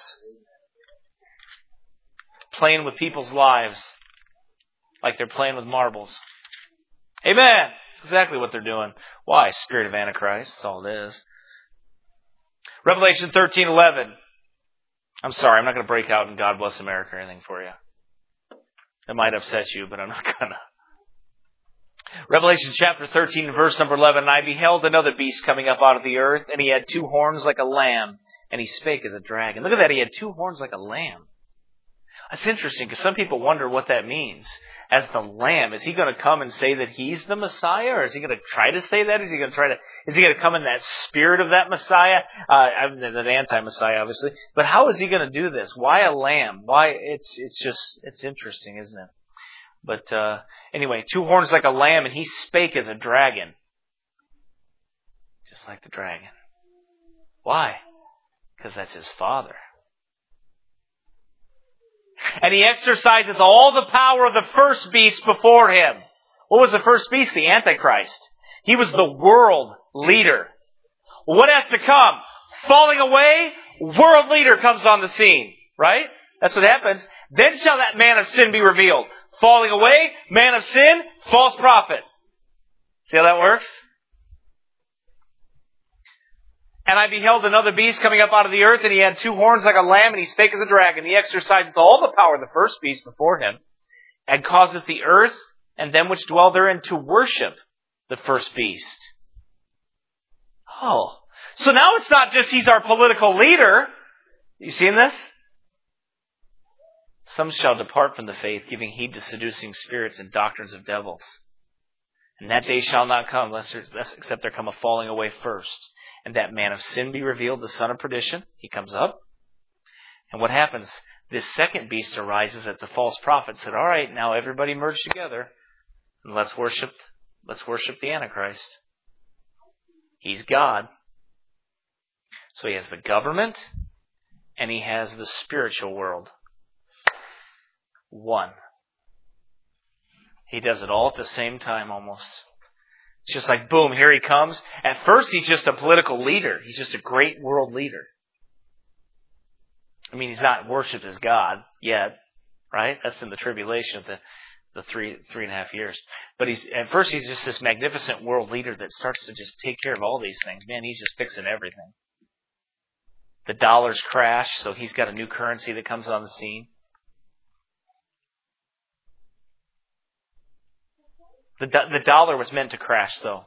Playing with people's lives like they're playing with marbles. Amen! That's exactly what they're doing. Why? Spirit of Antichrist. That's all it is. Revelation thirteen eleven. I'm sorry, I'm not going to break out in God Bless America or anything for you. It might upset you, but I'm not going to. Revelation chapter thirteen, verse number eleven. And I beheld another beast coming up out of the earth, and he had two horns like a lamb, and he spake as a dragon. Look at that, he had two horns like a lamb. That's interesting, because some people wonder what that means. As the Lamb, is he going to come and say that he's the Messiah, or is he going to try to say that? Is he going to try to? Is he going to come in that spirit of that Messiah, uh, that anti-Messiah, obviously? But how is he going to do this? Why a lamb? Why? It's it's just it's interesting, isn't it? But uh, anyway, two horns like a lamb, and he spake as a dragon, just like the dragon. Why? Because that's his father. And he exerciseth all the power of the first beast before him. What was the first beast? The Antichrist. He was the world leader. What has to come? Falling away, world leader comes on the scene. Right? That's what happens. Then shall that man of sin be revealed. Falling away, man of sin, false prophet. See how that works? And I beheld another beast coming up out of the earth, and he had two horns like a lamb, and he spake as a dragon. He exerciseth all the power of the first beast before him, and causeth the earth and them which dwell therein to worship the first beast. Oh. So now it's not just he's our political leader. You seen this? Some shall depart from the faith, giving heed to seducing spirits and doctrines of devils. And that day shall not come, lest except there come a falling away first. And that man of sin be revealed, the son of perdition. He comes up. And what happens? This second beast arises as the false prophet said, all right, now everybody merge together and let's worship, let's worship the Antichrist. He's God. So he has the government and he has the spiritual world. One. He does it all at the same time almost. It's just like, boom, here he comes. At first, he's just a political leader. He's just a great world leader. I mean, he's not worshipped as God yet, right? That's in the tribulation of the, the three, three and a half years. But he's, at first, he's just this magnificent world leader that starts to just take care of all these things. Man, he's just fixing everything. The dollars crash, so he's got a new currency that comes on the scene. The, do- the dollar was meant to crash, though.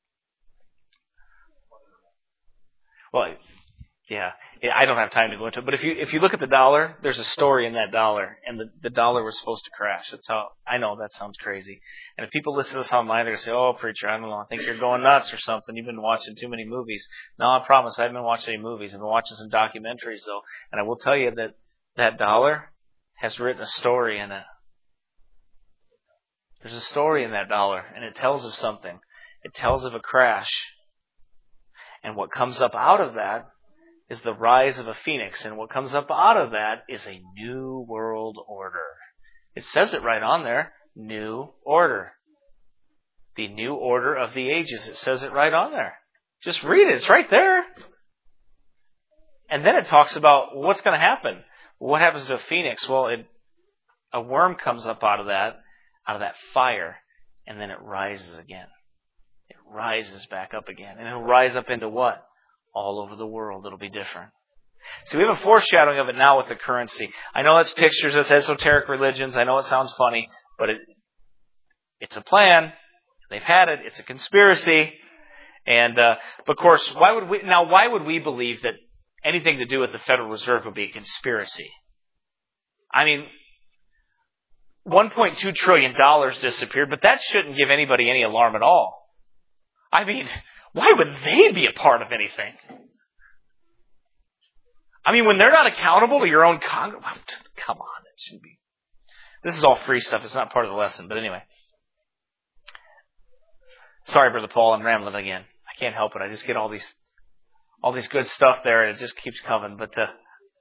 Well, yeah, I don't have time to go into it. But if you if you look at the dollar, there's a story in that dollar, and the, the dollar was supposed to crash. That's how I know that sounds crazy. And if people listen to this online, they're gonna say, "Oh, preacher, I don't know. I think you're going nuts or something. You've been watching too many movies." No, I promise, I haven't been watching any movies. I've been watching some documentaries, though, and I will tell you that that dollar has written a story in it. There's a story in that dollar, and it tells of something. It tells of a crash. And what comes up out of that is the rise of a phoenix. And what comes up out of that is a new world order. It says it right on there. New order. The new order of the ages. It says it right on there. Just read it. It's right there. And then it talks about what's going to happen. What happens to a phoenix? Well, it, a worm comes up out of that. out of that fire, and then it rises again. it rises back up again. And it'll rise up into what? All over the world. It'll be different. So we have a foreshadowing of it now with the currency. I know it's pictures, it's esoteric religions. I know it sounds funny, but it it's a plan. They've had it. It's a conspiracy. And, uh, but of course, why would we, now why would we believe that anything to do with the Federal Reserve would be a conspiracy? I mean, one point two trillion dollars disappeared, but that shouldn't give anybody any alarm at all. I mean, why would they be a part of anything? I mean, when they're not accountable to your own Congress, come on, it should be. This is all free stuff. It's not part of the lesson, but anyway. Sorry, Brother Paul, I'm rambling again. I can't help it. I just get all these, all these good stuff there, and it just keeps coming. But uh,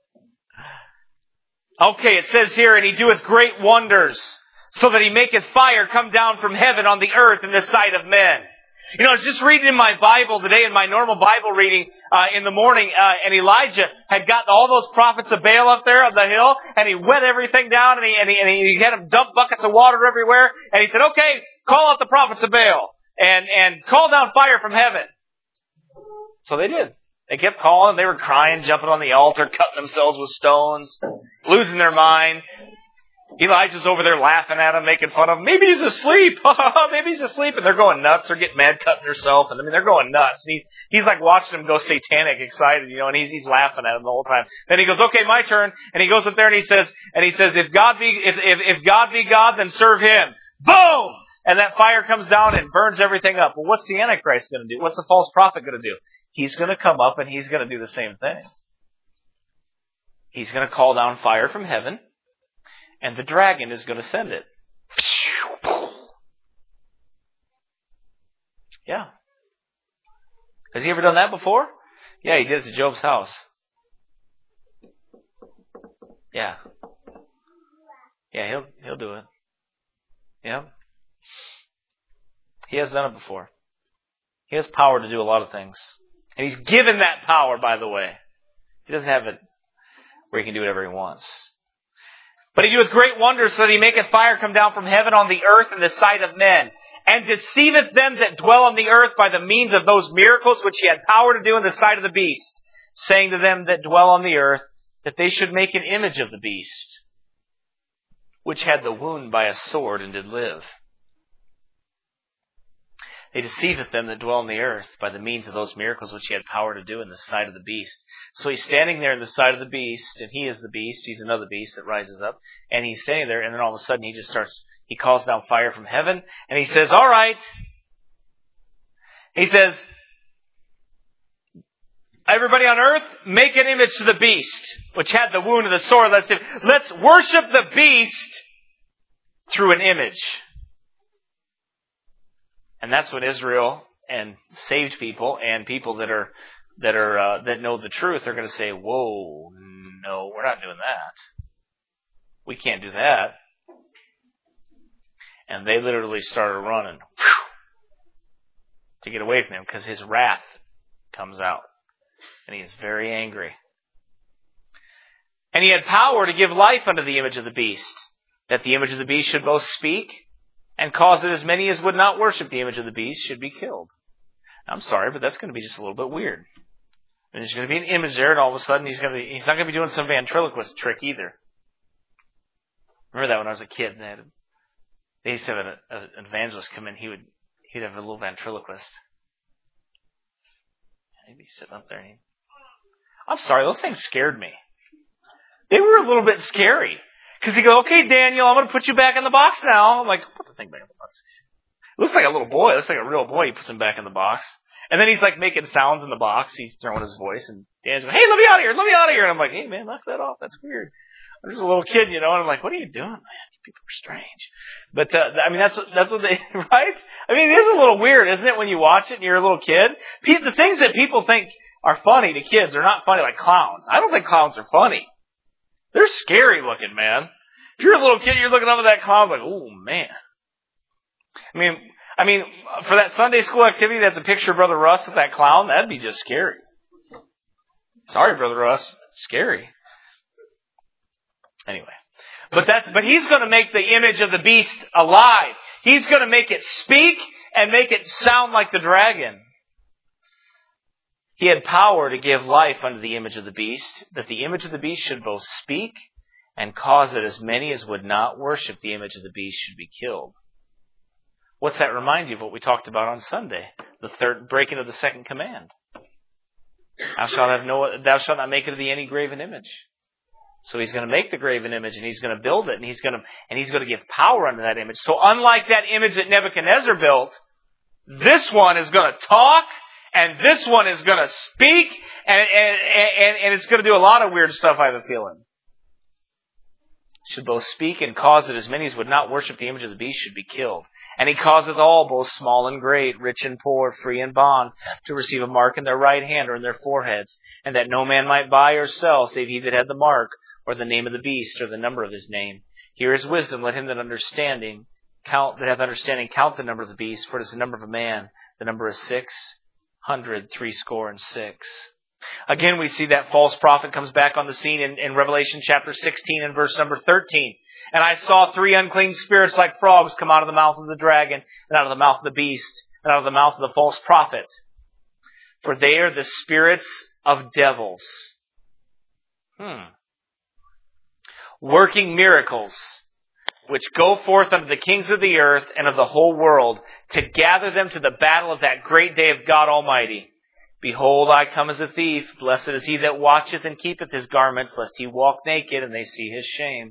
okay, it says here, and he doeth great wonders, so that he maketh fire come down from heaven on the earth in the sight of men. You know, I was just reading in my Bible today, in my normal Bible reading uh, in the morning, uh, and Elijah had gotten all those prophets of Baal up there on the hill, and he wet everything down, and he, and he, and he had them dump buckets of water everywhere, and he said, okay, call out the prophets of Baal, and, and call down fire from heaven. So they did. They kept calling, they were crying, jumping on the altar, cutting themselves with stones, losing their mind. Elijah's over there laughing at him, making fun of him. Maybe he's asleep. Maybe he's asleep. And they're going nuts. They're getting mad, cutting themselves. And I mean, they're going nuts. And he's, he's like watching them go satanic, excited, you know, and he's, he's laughing at them the whole time. Then he goes, okay, my turn. And he goes up there and he says, and he says, if God be, if, if, if God be God, then serve him. Boom! And that fire comes down and burns everything up. Well, what's the Antichrist going to do? What's the false prophet going to do? He's going to come up and he's going to do the same thing. He's going to call down fire from heaven. And the dragon is going to send it. Yeah. Has he ever done that before? Yeah, he did it to Job's house. Yeah. Yeah, he'll he'll do it. Yeah. He has done it before. He has power to do a lot of things. And he's given that power, by the way. He doesn't have it where he can do whatever he wants. But he doeth great wonders, so that he maketh fire come down from heaven on the earth in the sight of men, and deceiveth them that dwell on the earth by the means of those miracles which he had power to do in the sight of the beast, saying to them that dwell on the earth, that they should make an image of the beast, which had the wound by a sword and did live. He deceiveth them that dwell on the earth by the means of those miracles which he had power to do in the sight of the beast. So he's standing there in the sight of the beast, and he is the beast. He's another beast that rises up. And he's standing there, and then all of a sudden he just starts, he calls down fire from heaven, and he says, all right. He says, everybody on earth, make an image to the beast, which had the wound of the sword. Let's, let's worship the beast through an image. And that's when Israel and saved people and people that are that are uh, that know the truth are going to say, "Whoa, no, we're not doing that. We can't do that." And they literally started running whew, to get away from him because his wrath comes out, and he is very angry. And he had power to give life unto the image of the beast, that the image of the beast should both speak, and cause that as many as would not worship the image of the beast should be killed. I'm sorry, but that's going to be just a little bit weird. And there's going to be an image there, and all of a sudden he's going to be, he's not going to be doing some ventriloquist trick either. Remember that when I was a kid, they, had a, they used to have an, a, an evangelist come in. He would he'd have a little ventriloquist. He'd be sitting up there. And he'd, I'm sorry, those things scared me. They were a little bit scary. Because he'd go, okay, Daniel, I'm going to put you back in the box now. I'm like, put the thing back in the box. It looks like a little boy. It looks like a real boy. He puts him back in the box. And then he's like making sounds in the box. He's throwing his voice. And Daniel's going, hey, let me out of here. Let me out of here. And I'm like, hey, man, knock that off. That's weird. I'm just a little kid, you know. And I'm like, what are you doing, man? People are strange. But, uh, I mean, that's, that's what they, right? I mean, it is a little weird, isn't it, when you watch it and you're a little kid? The things that people think are funny to kids are not funny, like clowns. I don't think clowns are funny. They're scary looking, man. If you're a little kid, you're looking up at that clown like, oh, man. I mean, I mean, for that Sunday school activity, that's a picture of Brother Russ with that clown. That'd be just scary. Sorry, Brother Russ. Scary. Anyway. But that's, but he's going to make the image of the beast alive. He's going to make it speak, and make it sound like the dragon. He had power to give life unto the image of the beast, that the image of the beast should both speak and cause that as many as would not worship the image of the beast should be killed. What's that remind you of what we talked about on Sunday? The third breaking of the second command. Thou shalt have no, thou shalt not make unto thee any graven image. So he's going to make the graven image, and he's going to build it, and he's going to and he's going to give power unto that image. So unlike that image that Nebuchadnezzar built, this one is going to talk, and this one is going to speak, and and, and and it's going to do a lot of weird stuff, I have a feeling. Should both speak and cause that as many as would not worship the image of the beast should be killed. And he causeth all, both small and great, rich and poor, free and bond, to receive a mark in their right hand or in their foreheads, and that no man might buy or sell, save he that had the mark, or the name of the beast, or the number of his name. Here is wisdom. Let him that understanding count that hath understanding count the number of the beast, for it is the number of a man. The number is six hundred threescore and six. Again, we see that false prophet comes back on the scene in, in Revelation chapter sixteen and verse number thirteen. And I saw three unclean spirits like frogs come out of the mouth of the dragon, and out of the mouth of the beast, and out of the mouth of the false prophet. For they are the spirits of devils. Hmm. Working miracles, which go forth unto the kings of the earth and of the whole world, to gather them to the battle of that great day of God Almighty. Behold, I come as a thief. Blessed is he that watcheth and keepeth his garments, lest he walk naked and they see his shame.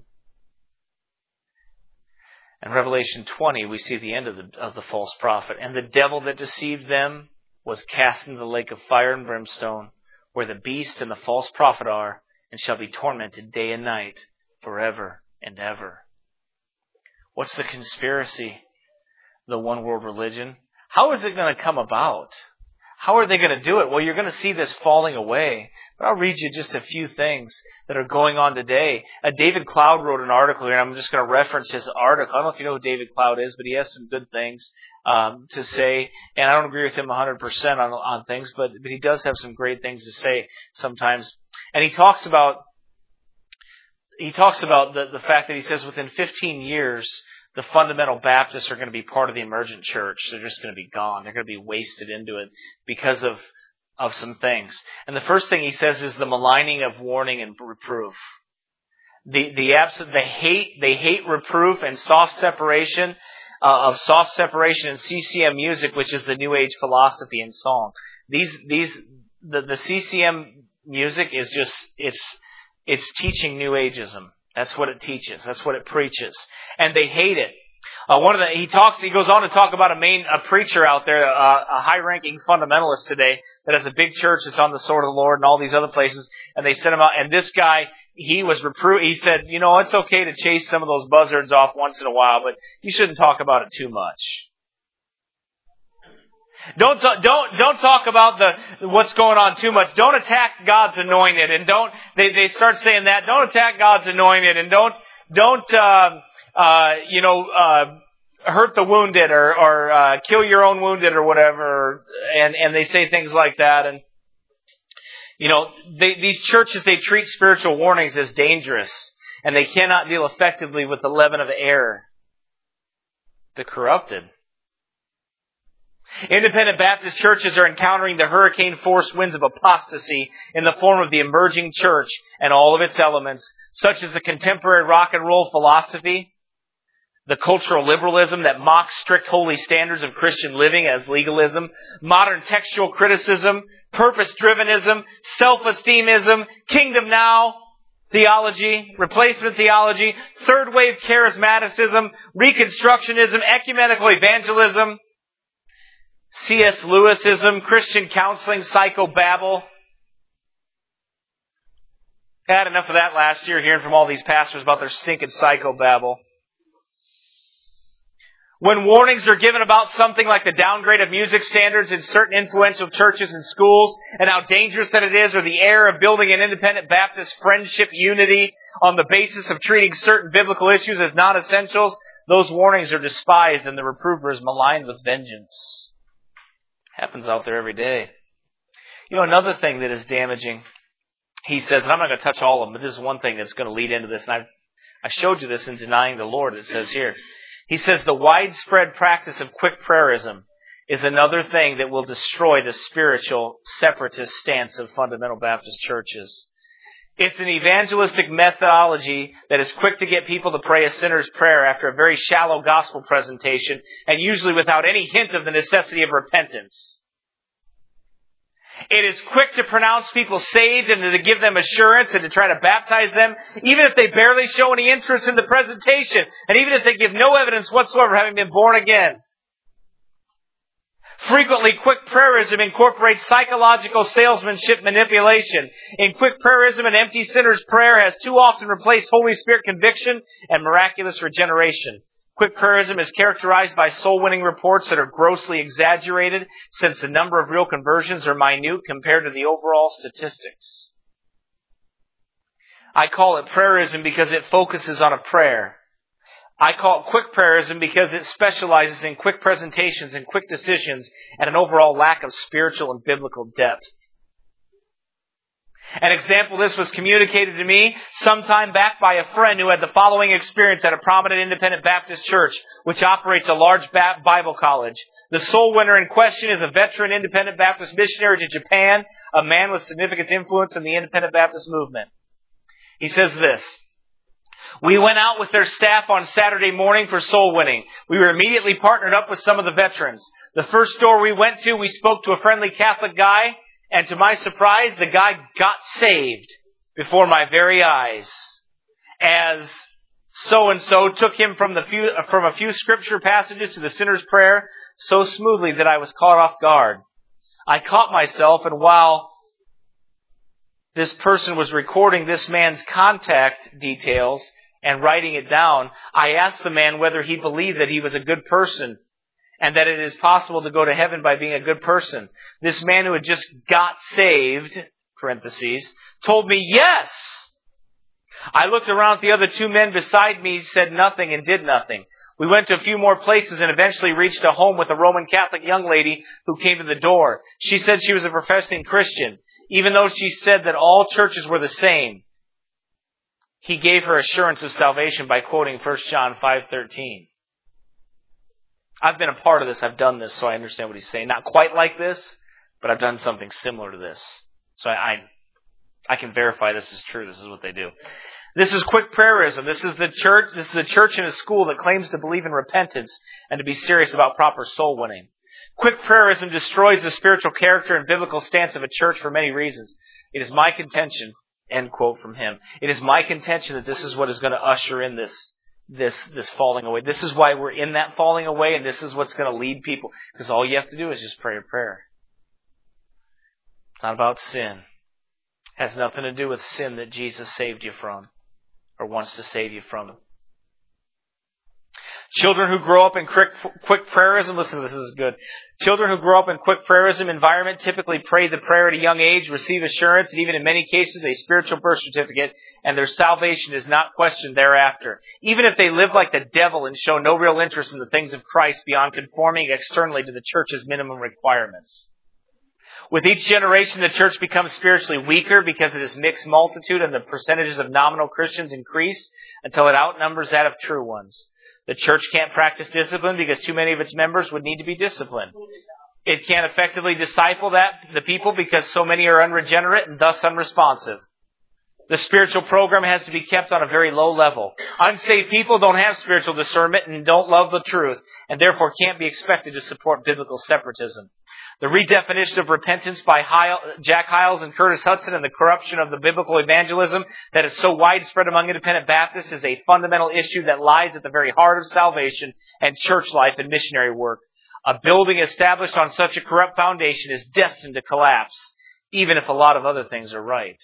In Revelation twenty, we see the end of the, of the false prophet. And the devil that deceived them was cast into the lake of fire and brimstone, where the beast and the false prophet are, and shall be tormented day and night, forever and ever. What's the conspiracy? The one world religion? How is it going to come about? How are they going to do it? Well, you're going to see this falling away. But I'll read you just a few things that are going on today. Uh, David Cloud wrote an article here, and I'm just going to reference his article. I don't know if you know who David Cloud is, but he has some good things um, to say. And I don't agree with him one hundred percent on, on things, but, but he does have some great things to say sometimes. And he talks about he talks about the, the fact that he says within fifteen years, the fundamental Baptists are going to be part of the emergent church. They're just going to be gone. They're going to be wasted into it because of, of some things. And the first thing he says is the maligning of warning and reproof. The, the absolute, they hate, they hate reproof and soft separation, uh, of soft separation in C C M music, which is the New Age philosophy and song. These, these, the, the C C M music is just, it's, it's teaching New Ageism. That's what it teaches. That's what it preaches. And they hate it. Uh, one of the, he talks, he goes on to talk about a main, a preacher out there, uh, a high-ranking fundamentalist today that has a big church that's on the sword of the Lord and all these other places. And they sent him out. And this guy, he was reproved. He said, you know, it's okay to chase some of those buzzards off once in a while, but you shouldn't talk about it too much. Don't don't don't talk about the what's going on too much. Don't attack God's anointed, and don't they they start saying that. Don't attack God's anointed, and don't don't uh, uh, you know uh, hurt the wounded or or uh, kill your own wounded or whatever. And and they say things like that. And you know they, these churches, they treat spiritual warnings as dangerous, and they cannot deal effectively with the leaven of error, the corrupted. Independent Baptist churches are encountering the hurricane-force winds of apostasy in the form of the emerging church and all of its elements, such as the contemporary rock and roll philosophy, the cultural liberalism that mocks strict holy standards of Christian living as legalism, modern textual criticism, purpose-drivenism, self-esteemism, kingdom now theology, replacement theology, third-wave charismaticism, reconstructionism, ecumenical evangelism, C S Lewisism, Christian counseling, psychobabble. I had enough of that last year, hearing from all these pastors about their stinking psychobabble. When warnings are given about something like the downgrade of music standards in certain influential churches and schools, and how dangerous that it is, or the error of building an independent Baptist friendship unity on the basis of treating certain biblical issues as non-essentials, those warnings are despised and the reprover is maligned with vengeance. Happens out there every day. You know, another thing that is damaging, he says, and I'm not going to touch all of them, but this is one thing that's going to lead into this, and I I showed you this in Denying the Lord, it says here. He says the widespread practice of quick prayerism is another thing that will destroy the spiritual separatist stance of fundamental Baptist churches. It's an evangelistic methodology that is quick to get people to pray a sinner's prayer after a very shallow gospel presentation, and usually without any hint of the necessity of repentance. It is quick to pronounce people saved and to give them assurance and to try to baptize them, even if they barely show any interest in the presentation, and even if they give no evidence whatsoever of having been born again. Frequently, quick prayerism incorporates psychological salesmanship manipulation. In quick prayerism, an empty sinner's prayer has too often replaced Holy Spirit conviction and miraculous regeneration. Quick prayerism is characterized by soul-winning reports that are grossly exaggerated, since the number of real conversions are minute compared to the overall statistics. I call it prayerism because it focuses on a prayer. I call it quick prayerism because it specializes in quick presentations and quick decisions and an overall lack of spiritual and biblical depth. An example of this was communicated to me sometime back by a friend who had the following experience at a prominent independent Baptist church, which operates a large Bible college. The soul winner in question is a veteran independent Baptist missionary to Japan, a man with significant influence in the independent Baptist movement. He says this: "We went out with their staff on Saturday morning for soul winning. We were immediately partnered up with some of the veterans. The first store we went to, we spoke to a friendly Catholic guy, and to my surprise, the guy got saved before my very eyes, as so-and-so took him from the few, from a few scripture passages to the sinner's prayer so smoothly that I was caught off guard. I caught myself, and while this person was recording this man's contact details and writing it down, I asked the man whether he believed that he was a good person and that it is possible to go to heaven by being a good person. This man who had just got saved, parentheses, told me yes. I looked around at the other two men beside me, said nothing, and did nothing. We went to a few more places and eventually reached a home with a Roman Catholic young lady who came to the door. She said she was a professing Christian, even though she said that all churches were the same. He gave her assurance of salvation by quoting First John five thirteen. I've been a part of this. I've done this, so I understand what he's saying. Not quite like this, but I've done something similar to this. So I, I, I can verify this is true. This is what they do. This is quick prayerism. This is the church. This is a church and a school that claims to believe in repentance and to be serious about proper soul winning. Quick prayerism destroys the spiritual character and biblical stance of a church for many reasons. It is my contention, end quote from him. It is my contention that this is what is going to usher in this This this falling away. This is why we're in that falling away, and this is what's going to lead people. Because all you have to do is just pray a prayer. It's not about sin. It has nothing to do with sin that Jesus saved you from or wants to save you from. Children who grow up in quick, quick prayerism, listen, this is good. Children who grow up in quick prayerism environment typically pray the prayer at a young age, receive assurance, and even in many cases a spiritual birth certificate, and their salvation is not questioned thereafter. Even if they live like the devil and show no real interest in the things of Christ beyond conforming externally to the church's minimum requirements. With each generation, the church becomes spiritually weaker because it is mixed multitude and the percentages of nominal Christians increase until it outnumbers that of true ones. The church can't practice discipline because too many of its members would need to be disciplined. It can't effectively disciple that the people because so many are unregenerate and thus unresponsive. The spiritual program has to be kept on a very low level. Unsaved people don't have spiritual discernment and don't love the truth, and therefore can't be expected to support biblical separatism. The redefinition of repentance by Jack Hyles and Curtis Hudson and the corruption of the biblical evangelism that is so widespread among independent Baptists is a fundamental issue that lies at the very heart of salvation and church life and missionary work. A building established on such a corrupt foundation is destined to collapse, even if a lot of other things are right.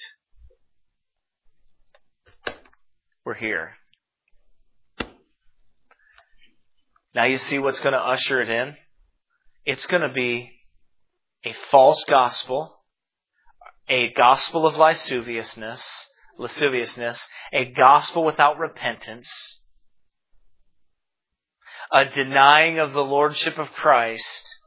We're here. Now you see what's going to usher it in? It's going to be a false gospel, a gospel of lasciviousness, lasciviousness, a gospel without repentance, a denying of the lordship of Christ,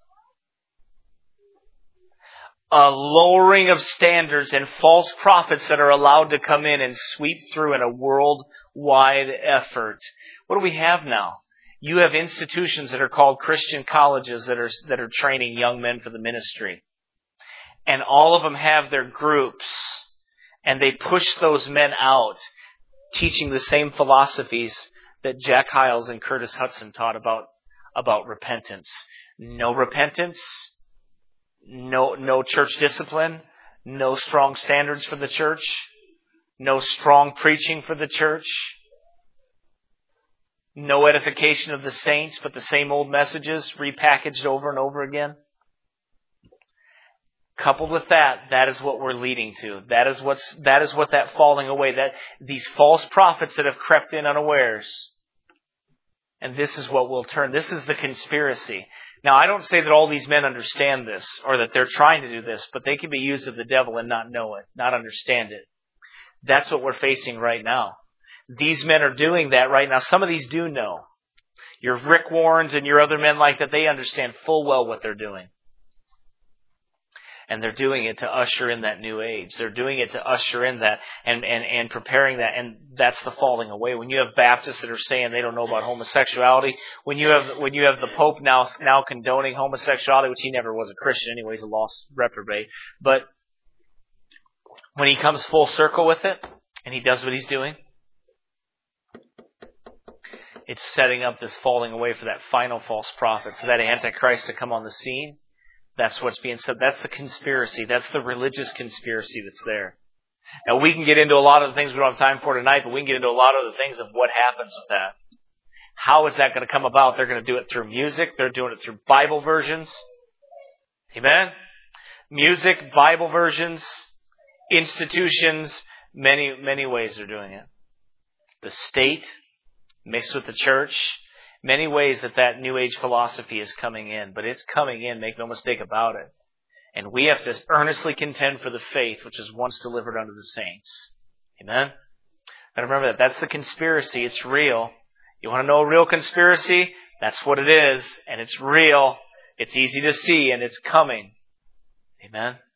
a lowering of standards and false prophets that are allowed to come in and sweep through in a worldwide effort. What do we have now? You have institutions that are called Christian colleges that are that are training young men for the ministry. And all of them have their groups. And they push those men out, teaching the same philosophies that Jack Hyles and Curtis Hudson taught about, about repentance. No repentance, no, no church discipline, no strong standards for the church, no strong preaching for the church, no edification of the saints, but the same old messages repackaged over and over again. Coupled with that, that is what we're leading to. That is what's, that is what that falling away, that these false prophets that have crept in unawares. And this is what will turn. This is the conspiracy. Now, I don't say that all these men understand this or that they're trying to do this, but they can be used of the devil and not know it, not understand it. That's what we're facing right now. These men are doing that right now. Some of these do know. Your Rick Warrens and your other men like that, they understand full well what they're doing. And they're doing it to usher in that new age. They're doing it to usher in that and, and, and preparing that. And that's the falling away. When you have Baptists that are saying they don't know about homosexuality, when you have when you have the Pope now now condoning homosexuality, which he never was a Christian anyway, he's a lost reprobate. But when he comes full circle with it, and he does what he's doing, it's setting up this falling away for that final false prophet, for that Antichrist to come on the scene. That's what's being said. That's the conspiracy. That's the religious conspiracy that's there. Now, we can get into a lot of the things we don't have time for tonight, but we can get into a lot of the things of what happens with that. How is that going to come about? They're going to do it through music. They're doing it through Bible versions. Amen? Music, Bible versions, institutions, many, many ways they're doing it. The state mixed with the church. Many ways that that New Age philosophy is coming in, but it's coming in, make no mistake about it. And we have to earnestly contend for the faith which is once delivered unto the saints. Amen? And remember that. That's the conspiracy. It's real. You want to know a real conspiracy? That's what it is. And it's real. It's easy to see, and it's coming. Amen?